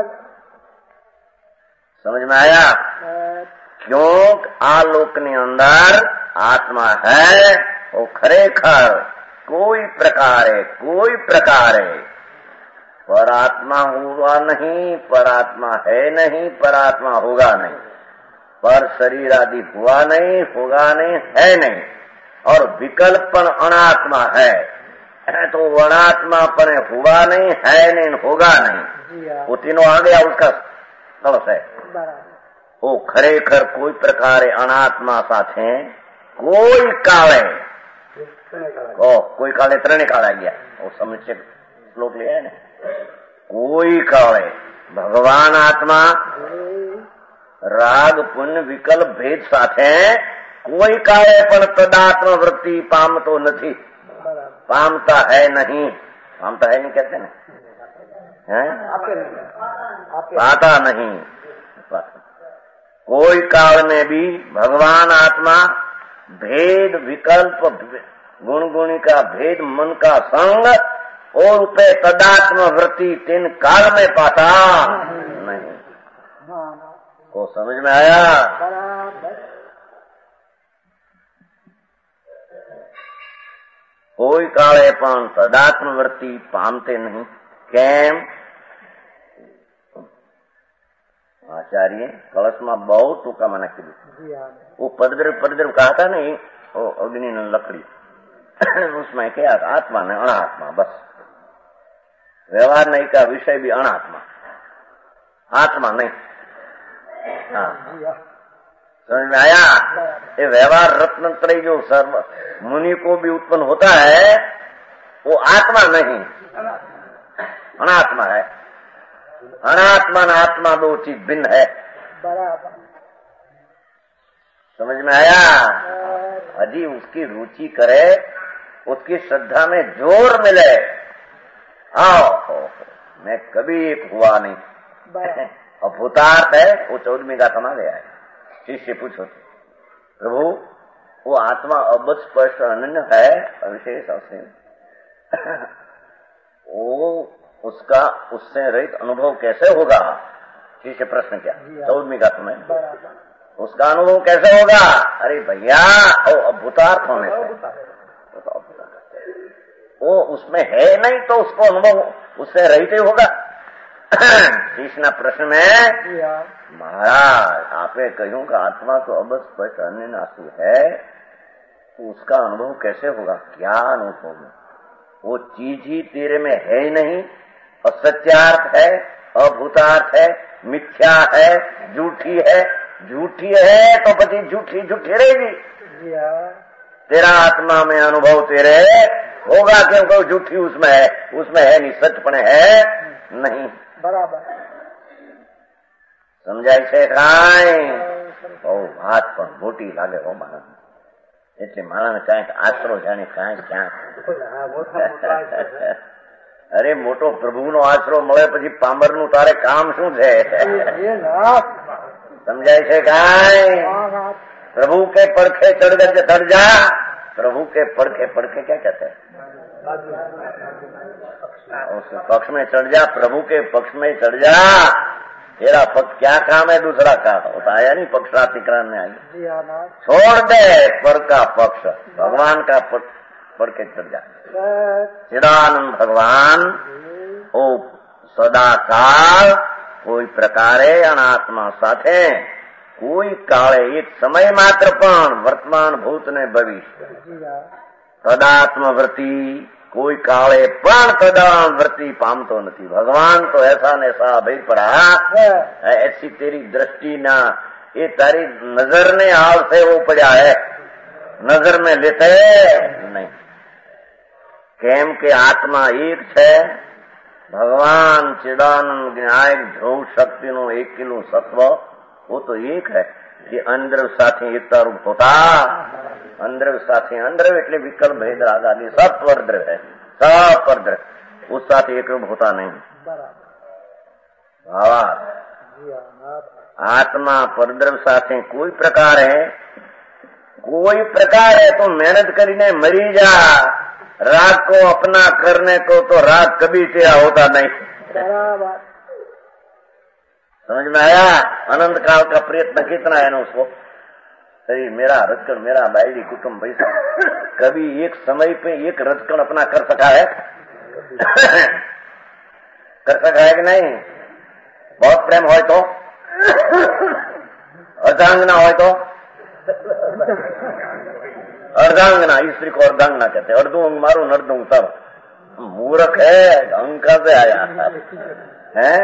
समझ में आया? क्यों आलोक ने अंदर आत्मा है, वो खरेखर कोई प्रकारे कोई प्रकारे परात्मा हुआ नहीं, परात्मा है नहीं, परात्मा होगा नहीं, पर शरीर आदि हुआ नहीं, होगा नहीं, है नहीं, और विकल्पन अनात्मा है, तो अनात्मापन हुआ नहीं, है नहीं, होगा नहीं, वो तीनों आ गया उसका तलस है। वो खरेखर कोई प्रकारे अनात्मा साथे कोई काले ओ कोई काले त्रणे काला गया, वो समुच्चय श्लोक लिया है ना, कोई काले भगवान आत्मा राग पुण्य विकल्प भेद साथे कोई काले पण तदात्म वृत्ति पामतो नहीं, पामता है नहीं, हम तो है नहीं कहते ना, हैं पाता नहीं। कोई काल में भी भगवान आत्मा भेद विकल्प गुण गुणी का भेद मन का संग और पे तदात्म वृत्ति तीन काल में पाता नहीं। को समझ में आया? कोई काले पण तदात्म वृत्ति पामते नहीं। केम? आचार्य कलश में बहुत टूका मना की वो पदद्रव पदद्रव कहा था नहीं, वो अग्नि न लकड़ी उसमें क्या आत्मा ने अनात्मा, बस व्यवहार नहीं का विषय भी अनात्मा, आत्मा नहीं। हाँ समझ में आया? ये व्यवहार रत्न त्रय जो सर्व मुनि को भी उत्पन्न होता है वो आत्मा नहीं, अनात्मा है। अनात्मा न आत्मा दो चीज भिन्न है। समझ में आया? अजी उसकी रुचि करे, उसकी श्रद्धा में जोर मिले। आओ मैं कभी एक हुआ नहीं। अब भूतार्थ है वो चौदहवीं गाथा में गया है। शिष्य पूछो प्रभु वो आत्मा अबध स्पष्ट अनन्य है विशेष अवश्य, वो उसका उससे रहित अनुभव कैसे होगा? शिष्य प्रश्न क्या चौदहवीं गाथा में उसका अनुभव कैसे होगा? अरे भैया वो अभूतार्थ होने से वो उसमें है नहीं तो उसको अनुभव उससे रहित ही होगा। तीसरा प्रश्न में महाराज आपने कहूं कि आत्मा तो अब स्पष्ट अन्य नासु है तो उसका अनुभव कैसे होगा? क्या अनुभव में? वो चीज ही तेरे में है ही नहीं, असत्यार्थ है, अभूतार्थ है, मिथ्या है, झूठी है। झूठी है तो पति झूठी झूठी रहेगी। तेरा आत्मा में अनुभव तेरे होगा क्योंकि झूठी उसमें है, उसमें है नहीं, सचपने है नहीं। बराबर समझाय છે કાંઈ? બહુ વાત પણ મોટી લાગે હો મારા, એટલે મારાને કાંઈક આશરો જાણે કાંઈ ક્યાં। અરે મોટો પ્રભુનો આશરો મળે પછી પામરનું તારે કામ શું છે? સમજાય છે કાંઈ? प्रभु के पड़खे चढ़ गए चढ़ जा, प्रभु के पड़खे पड़खे क्या कहते हैं? उस पक्ष में चढ़ जा, प्रभु के पक्ष में चढ़ जा। तेरा पक्ष क्या काम है दूसरा का? होता आया नहीं पक्षातिकरण में आई। छोड़ दे पर का पक्ष, भगवान का पढ़ के चढ़ जा। चिदानंद भगवान ओ सदा काल कोई प्रकारे अनात्मा साथे कोई काले एक समय मात्र पण वर्तमान भूत ने भविष्य तदात्म वृत्ति कोई काले पण तदात्म वृत्ति पामतो नहीं। भगवान तो ऐसा ने ऐसा भाई पड़ा, ऐसी तेरी दृष्टि ना ये तारी नजर ने हाल से वो पड़ा है, नजर में लेते नहीं। केम के आत्मा एक है, भगवान चिदानंद ज्ञायक ध्रुव शक्ति नो एक किलो सत्व वो तो एक है। ये अंदर साथी एकता रूप होता, अंदर साथी अंदर એટલે વિકલ્પ ભેદ રાગ આદિ सब परद्रव है, सब परद्रव उस साथ एक रूप होता नहीं। भावार्थ आत्मा परद्रव साथे कोई प्रकार है, कोई प्रकार है तो मेहनत करीने मरी जा। राग को अपना करने को तो राग कभी तेरा होता नहीं। समझ में आया? अनंत काल का प्रयत्न कितना है ना उसको। सही मेरा रजकण मेरा बायडी कुटुंब पैसा कभी एक समय पे एक रजकण अपना कर सका है? कर सका है कि नहीं? बहुत प्रेम हो तो, अर्धांगना हो तो, अर्धांगना स्त्री को अर्धांगना कहते हैं। अर्धुंग मारू नर्दुंग सब मूर्ख है, अंग का से आया है,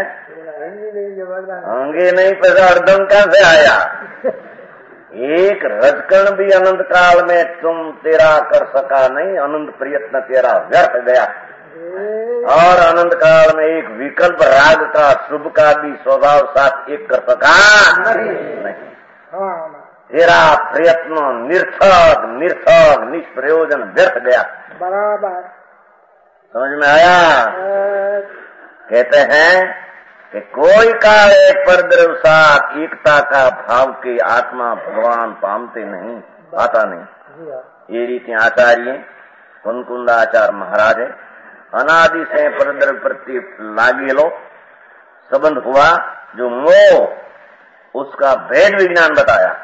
अंगे नहीं पैसा अर्धंग का से आया। एक रजकण भी अनंत काल में तुम तेरा कर सका नहीं, अनंत प्रयत्न तेरा व्यर्थ गया। और अनंत काल में एक विकल्प राग का शुभ का भी स्वभाव साथ एक कर सका नहीं। तेरा प्रयत्न निर्थक निर्थक निष्प्रयोजन व्यर्थ गया। बराबर समझ में आया? कहते हैं कि कोई काले परद्रव साथ एकता का भाव के आत्मा भगवान पामते नहीं, पाता नहीं। ये रीति आचार्य कुंकुंदाचार्य महाराज है, अनादि से परद्रव प्रति लागे लो संबंध हुआ, जो मोह उसका भेद विज्ञान बताया।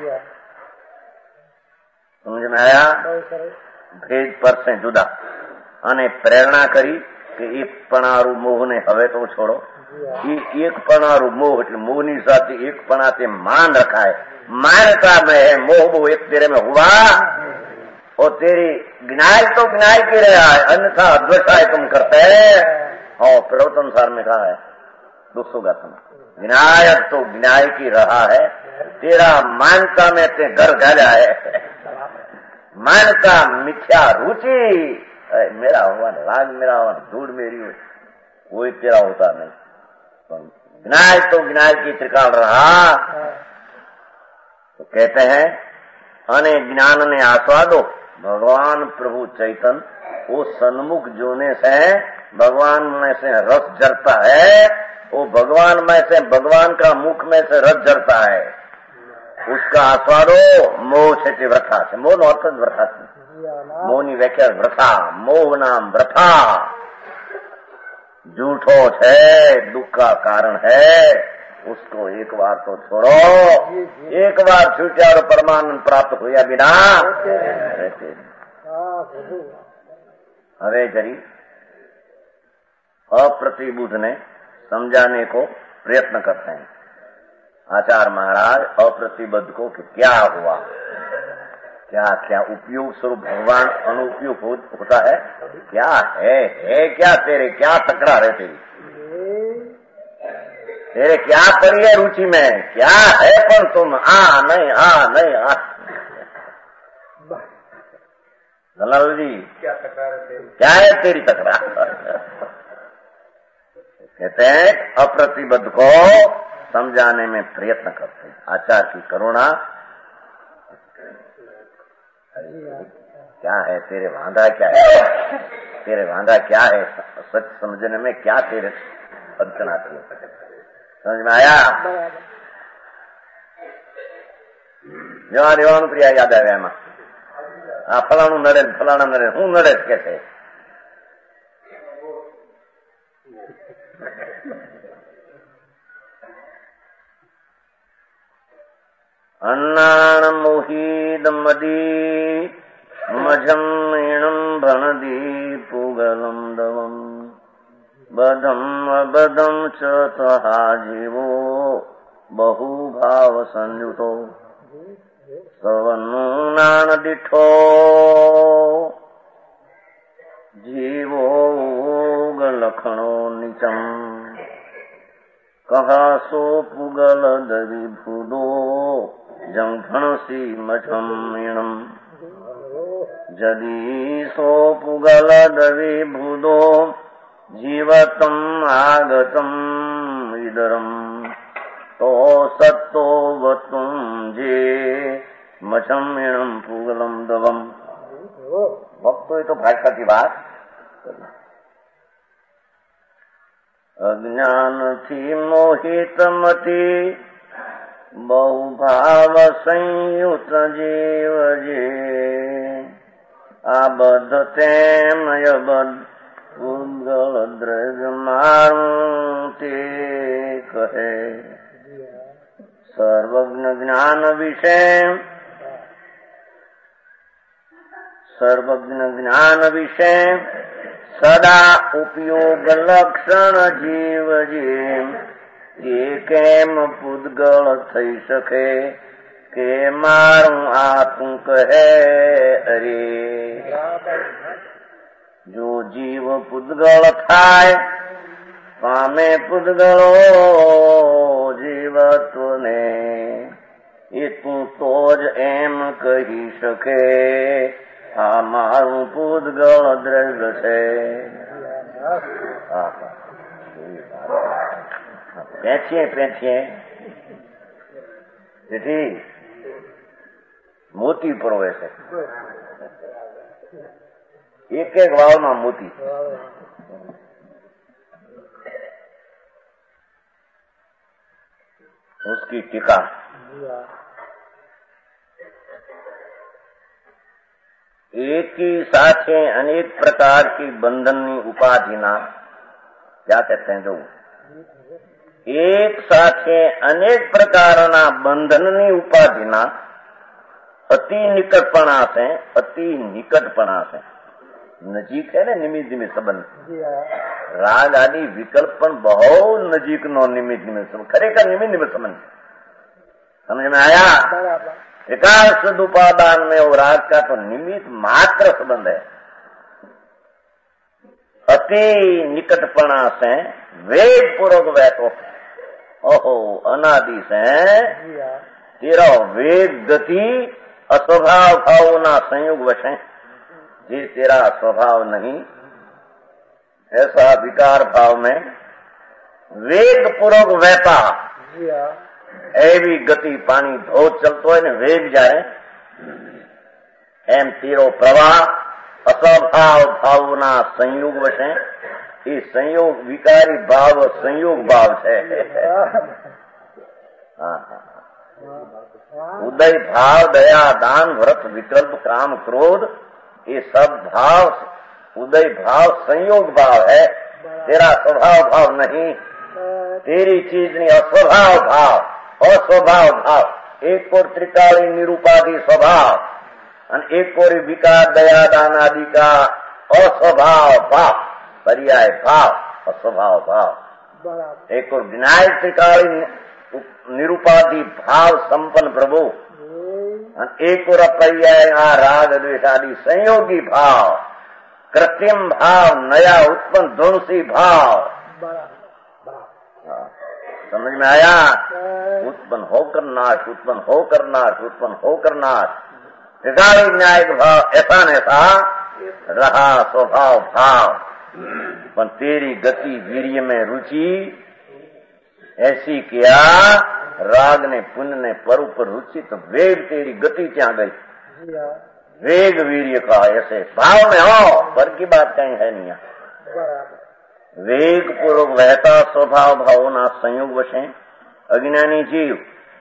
समझ में आया? भेद पर से जुदा અને પ્રેરણા કરી કે એક પણારું મોહને હવે તો છોડો। એ એક પણારું મોહ એટલે મોહની સાથે એક પણા તે मान रखा है, मानता में है, मोह वो एक तेरे में हुआ और तेरी गिनाई तो गिनाई की रहा है, अन्यथा अद्वैताय तुम करते हैं। और प्रवचन सार में कहा है दो सौ गतम विनायक तो गिनाई की रहा है, तेरा मानता में ते घर गया है। मानता मिथ्या रुचि, मेरा हुआ राग मेरा हुआ धूड़ मेरी हुई, कोई तेरा होता नहीं। गिनाय तो गिनाय की त्रिकाल रहा। तो कहते हैं अने ज्ञान ने आस्वादो, भगवान प्रभु चैतन वो सन्मुख जोने से भगवान में से रस जरता है, वो भगवान में से भगवान का मुख में से रस जरता है, उसका आस्वादो मोह से व्रथा से। मोह नो अर्थ व्रथा से, मोह ની व्याख्या व्रथा, मोह नाम व्रथा झूठो है, दुख का कारण है, उसको एक बार तो छोड़ो। एक बार छूटा और परमानंद प्राप्त हुआ बिना रहते। हरे जरी अप्रतिबुद्ध ने समझाने को प्रयत्न करते हैं आचार्य महाराज अप्रतिबद्ध को कि क्या हुआ, क्या क्या उपयोग स्वरूप भगवान अनुपयोग होता है, क्या है, है क्या तेरे, क्या तकरार है तेरी, तेरे क्या पड़ी है रुचि में, क्या है पर तुम आ नहीं आ नहीं आ। दलाल जी क्या तकरार है तेरी, क्या है तेरी तकरार? कहते हैं अप्रतिबद्ध को समझाने में प्रयत्न करते हैं। आचार्य की करुणा, क्या है तेरे वांधा, क्या है तेरे वांधा, क्या है सच समझने में, क्या तेरे अड़चन आती है। समझ में आया? जवा देवानु प्रिया याद आया एम आ फलाणु नड़े फलाणा नड़े हूँ नड़े कैसे। अन्नाण मोहीद मदी मझम ईणम भनदी पुगलम दवम बधम अबधम च तहा जीवो बहु भाव संयुतो सवनु नाण दिठो जीवो लखणो निचम कहा सो पुगल दवि भूदो जंघणसी मझम ईणम जदी सो पुगल दवि भूदो जीवतम आगतम इदरम तो सत्तो वतुम जे मझम ईणम पुगलम दवम। भक्तो ये तो भाषा की बात। अज्ञान थी मोहित मति बहुभाव संयुत जीव जे आबद्ध तेमय बद्ध उद्गल द्रव्य मारुते कहे सर्वज्ञ ज्ञान विषय सर्वज्ञ ज्ञान विषय सदा उपयोग लक्षण जीव जे केम पुद्गल थई सके के मारू आ तू कहे अरे। जो जीव पुद्गल थाय पामे पुद्गलो जीवत्व ने ये तू तोज एम कही सके आ मारू पुद्गल द्रव्य छे। पेछिए पेछिए તેથી મોતી પરોવે છે एक एक वाव ना मोती। उसकी टीका एक ही साथे अनेक प्रकार की बंधननी उपाधिना, क्या कहते हैं जो एक साथे अनेक प्रकारना बंधननी उपाधिना अति निकटपणा से, अति निकटपणा से, नजीक है ने निमित्त निमित्त संबंध। राग आदि विकल्प पण बहुत नजीक नो निमित्त निमित्त संबंध, खरेखर निमित्त निमित्त संबंध। समझ में आया? एकाश उपादान में और राग का तो निमित्त मात्र संबंध है। अति निकटपणा से वेग पूर्वक वैतो, ओहो अनादि से तेरा वेग गति अस्वभाव भाव ना संयोग वश है, ये तेरा स्वभाव नहीं, ऐसा विकार भाव में वेग पूर्वक वहता एवी गति पानी धोत चलतो है ने वेग जाए एम तेरो प्रवाह अस्वभाव भावना संयोग वश है। ये संयोग विकारी भाव संयोग भाव है। उदय भाव दया दान व्रत विकल्प काम क्रोध ये सब भाव उदय भाव संयोग भाव है, तेरा स्वभाव भाव नहीं। तेरी चीज नहीं अस्वभाव भाव, अस्वभाव भाव, एक और त्रिकाली निरूपाधि स्वभाव और एक और विकार दया दान आदि का अस्वभाव भाव, पर्याय भाव अस्वभाव भाव, एक और विनायक त्रिकाली निरूपाधि भाव संपन्न प्रभु, एक और पर्याय राग द्वेष आदि संयोगी भाव, कृत्रिम भाव, नया उत्पन्न ध्वंसी भाव। समझ में आया? उत्पन्न होकर नाश, उत्पन्न होकर नाश, उत्पन्न होकर नाश, त्रिकाली न्यायिक भाव ऐसा न ऐसा रहा स्वभाव भाव। पर तेरी गति वीर्य में रुचि ऐसी किया, राग ने पुण्य ने पर ऊपर रुचि, तो वेग तेरी गति क्या गई, वेग वीर्य का ऐसे भाव में हो, पर की बात कहीं है नहीं। वेग पूर्वक वहता स्वभाव भावना संयोग वशे अज्ञानी जीव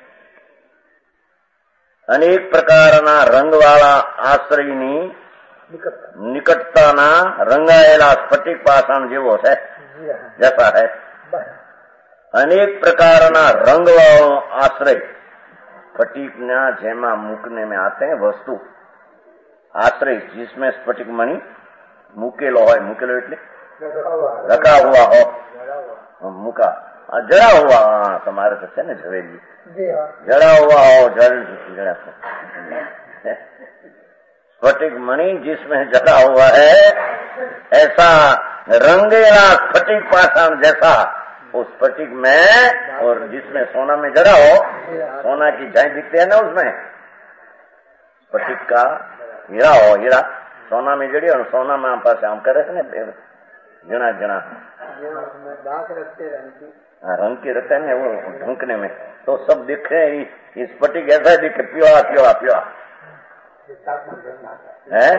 अनेक प्रकारना रंगवाला आश्रयनी निकटताना रंगाયેલા સ્ફટિક પાષાણ જેવો છે, जैसा है। अनेक प्रकारना रंगवाળો आश्रय स्फटिक ना जेमा मूकने में आते हैं वस्तु आश्रय, जिसमें स्फटिक मणि मूकेलो हो, मूकेलो એટલે रखा हुआ हो, मुका जड़ा हुआ, तुम्हारे तो है ना झवेली, जड़ा हुआ हो, जड़ जड़ा स्फटिक मणि जिसमें जड़ा हुआ है, ऐसा रंगेला स्फटिक पाषाण जैसा उस स्फटिक में, और जिसमें सोना में जड़ा हो, सोना की झाई दिखते है ना उसमें, स्फटिक का हीरा हो, हीरा सोना में जड़ी और सोना में हम पास हम करे थे ना जना जना रंग के रहते हैं वो ढूंकने में, तो सब दिखे इस स्फटिक ऐसा दिखे प्योरा प्योरा प्योरा है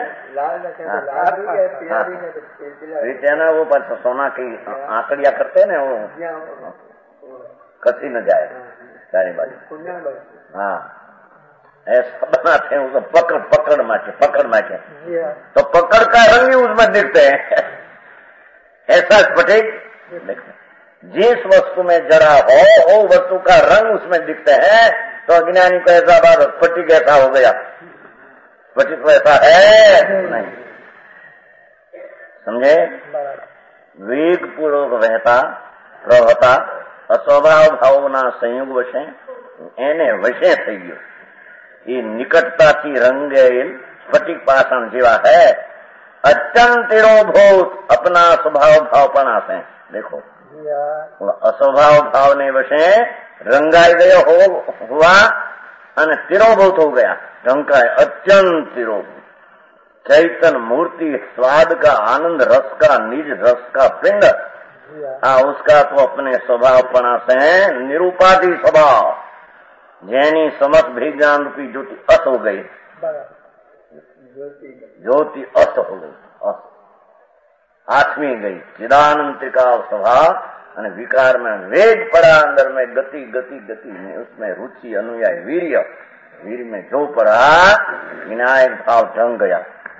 ना, वो पर सोना की आंकड़िया करते हैं ना, वो कसी न जाए सारी बात। हाँ ऐसा बनाते हैं उसको, पकड़ पकड़ माचे पकड़ माचे, तो पकड़ का रंग ही उसमें दिखते हैं। ऐसा स्फटिक जिस वस्तु में जड़ा हो वो वस्तु का रंग उसमें दिखते हैं, तो अज्ञानी को ऐसा बात स्फटिक ऐसा हो गया, स्फटिक ऐसा है नहीं। समझे? वेग पूर्वक वहता प्रवहता अस्वभाव भावना संयोग वशे એને વશે થઈ ગયો। ये निकटताથી रंगेल स्फटिक पाषाण जेवा है, अत्यंत तिरोभूत अपना स्वभाव भावपणा से। देखो अस्वभाव भाव ने वशे रंगाई गयो हो हुआ અને तिरोभूत हो गया, ढंकाए अत्यंत तिरोभूत, चैतन मूर्ति स्वाद का आनंद रस का निज रस का पिंड, हाँ उसका तो अपने स्वभावपणा से निरूपाधि स्वभाव, जैनी समस्त विज्ञान रूपी ज्योति अस हो गई, ज्योति अस्त हो गई, अस्त आठवीं गई चिदानंद त्रिकाल स्वभाव અને विकार में वेग पड़ा, अंदर में गति गति गति में उसमें रुचि अनुयाय वीर्य, वीर में जो पड़ा विनायक भाव ढंग गया।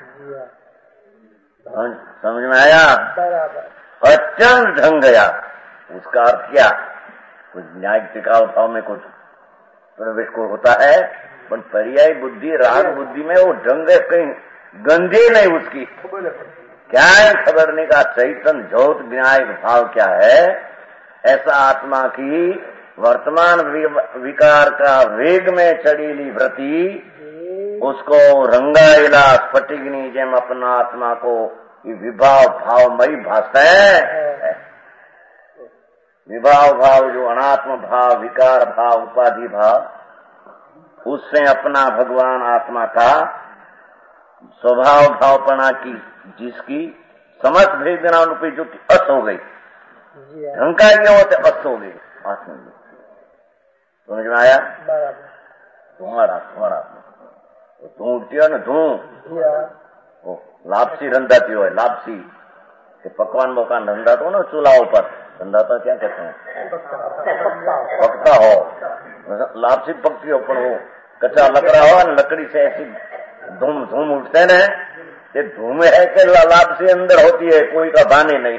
समझ में आया? अत्यंत ढंग गया। उसका अर्थ क्या? कुछ विनायक त्रिकाल भाव में कुछ प्रवेश को होता है, पर पर्याय बुद्धि राग बुद्धि में वो ढंग कहीं गंदे नहीं उसकी, क्या है खबर नहीं का चैतन्य ज्योत विनायक भाव क्या है। ऐसा आत्मा की वर्तमान विकार का वेग में चढ़ीली वृत्ति उसको रंगाइला स्फटिकनी जेम अपना आत्मा को विभाव भावमयी भाषा है। विभाव भाव जो अनात्म भाव, विकार भाव, उपाधि भाव, उससे अपना भगवान आत्मा का स्वभाव भावपना की जिसकी समस्त भेदना रूपी जो अस्त हो गई, ढंका ये होते अस्त हो गई आत्मा। समझ में आया? तुम्हारा तुम्हारा तू उठती हो ना, तू लापसी रंधाती हो, लापसी के पकवान बकवान रंधा तो ना चूल्हा ऊपर रंधाता, क्या कहते हैं पकता हो, लापसी पकती हो, पर वो कच्चा लकड़ा हो ना, लकड़ी से ऐसी धूम धूम उठते न, ये धूम है कि लापसी अंदर होती है, कोई का बाने नहीं।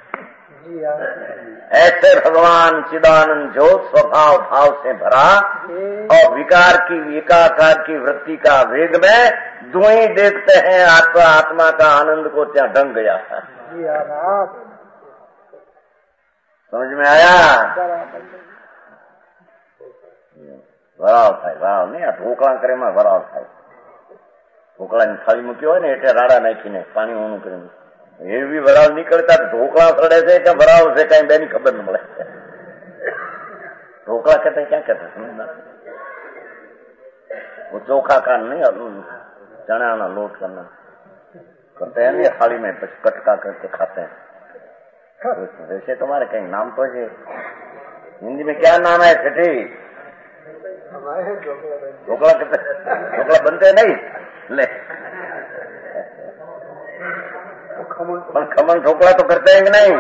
ऐसे भगवान चिदानंद ज्योत स्वभाव भाव से भरा और विकार की एकाकार की वृत्ति का वेग में दुई देखते हैं, आत्मा आत्मा का आनंद को ત્યાં ढंग गया है। समझ में आया? વરાળ થાય, વરાળ નહીં આ ઢોકળા કરેમાં વરાળ થાય, ઢોકળાની થાળી મૂકી હોય ને એટલે રાડા નાખીને પાણી ઊનું કરીને એવી વરાળ નીકળતા ઢોકળા સડે છે કે વરાળ છે કઈ બેની ખબર ન મળે। ઢોકળા कहते क्या कहते समझना? वो चोखा का नहीं, चना ना लोट करना करते हैं नहीं, थाली में कटका करके खाते हैं। वैसे तुम्हारे कहीं नाम तो है, हिंदी में क्या नाम है सेठी? ढोकला कहते, ढोकला बनते नहीं ले, पर खमन ढोकला तो करते हैं कि नहीं?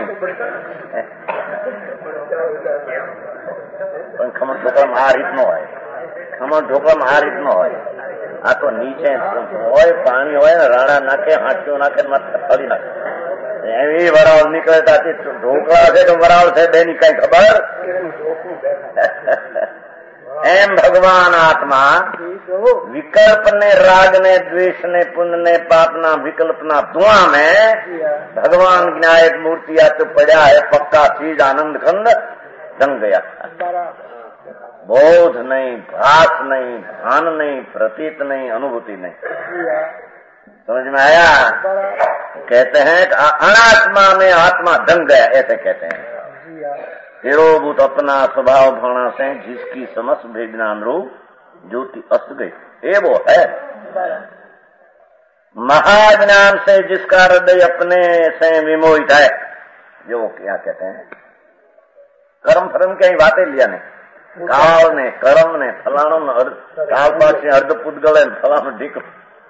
પણ ખમણ ઢોકળામાં આ રીતનો હોય, ખમણ ઢોકળામાં આ રીતનો હોય, આ તો નીચે હોય પાણી હોય ને રાણા નાખે હાંચીઓ નાખે માથે ફરી નાખે, એવી વરાળ નીકળે ત્યાંથી ઢોકળા છે તો વરાળ છે બેની કઈ ખબર? એમ ભગવાન આત્મા विकल्प ने राग ने द्वेष ने पुण्य ने पाप ना विकल्प ना धुआं में भगवान विनायक मूर्ति आ तो पड़ा है, पक्का चीज आनंद खंड ढंग गया। बोध नहीं, भास नहीं, भान नहीं, प्रतीत नहीं, अनुभूति नहीं। समझ में आया? कहते हैं कि अनात्मा में आत्मा ढंग गया, ऐसे कहते हैं। तेरोभूत अपना स्वभाव भावना से जिसकी समस्त भेदनान रूप ज्योति अस्त गई, ये वो है। महाज्ञान से जिसका हृदय अपने से विमोहित है, जो क्या कहते हैं कर्म फरम की बातें लिया ने, काल ने कर्म ने फलाणो ने काल पास अर्ध पुद्गल फलाणो ढीक,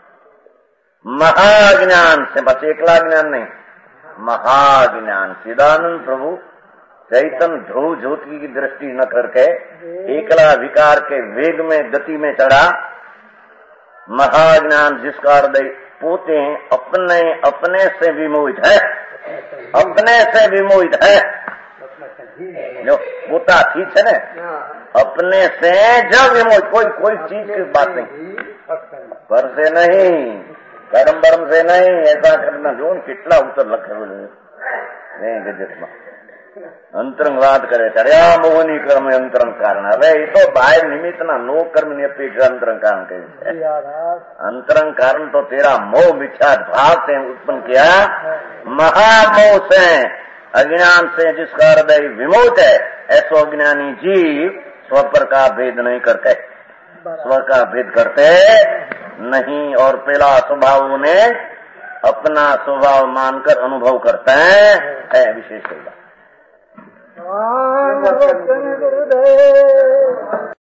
महाज्ञान से बस एकला ज्ञान नहीं, महाज्ञान चिदानंद प्रभु चैतन्य ध्रुव ज्योति की दृष्टि न करके एकला विकार के वेग में गति में चढ़ा। महाज्ञान जिसका हृदय पोते अपने अपने से विमोहित है, अपने से विमोहित है, जो पोता ठीक है ना, अपने से जब विमोहित, कोई कोई चीज की बात नहीं, पर से नहीं, कर्म बर्म से नहीं, ऐसा करना जो कितना उत्तर लख नहीं गजट में अंतरंग વાત કરે ચડ્યા મોહની કર્મ અંતરંગ કારણ। હવે એ તો બાહ્ય નિમિત્તના નો કર્મની અપેક્ષા अंतरंग कारण કહે છે। अंतरंग कारण तो तेरा मोह मिथ्या भाव से उत्पन्न किया, महामोह से अज्ञान से जिसका हृदय विमोहित है, ऐसो अज्ञानी जीव स्व पर का भेद नहीं करते, स्व का भेद करते नहीं और पहला स्वभाव ने अपना स्वभाव मानकर अनुभव करते हैं, है विशेष होगा।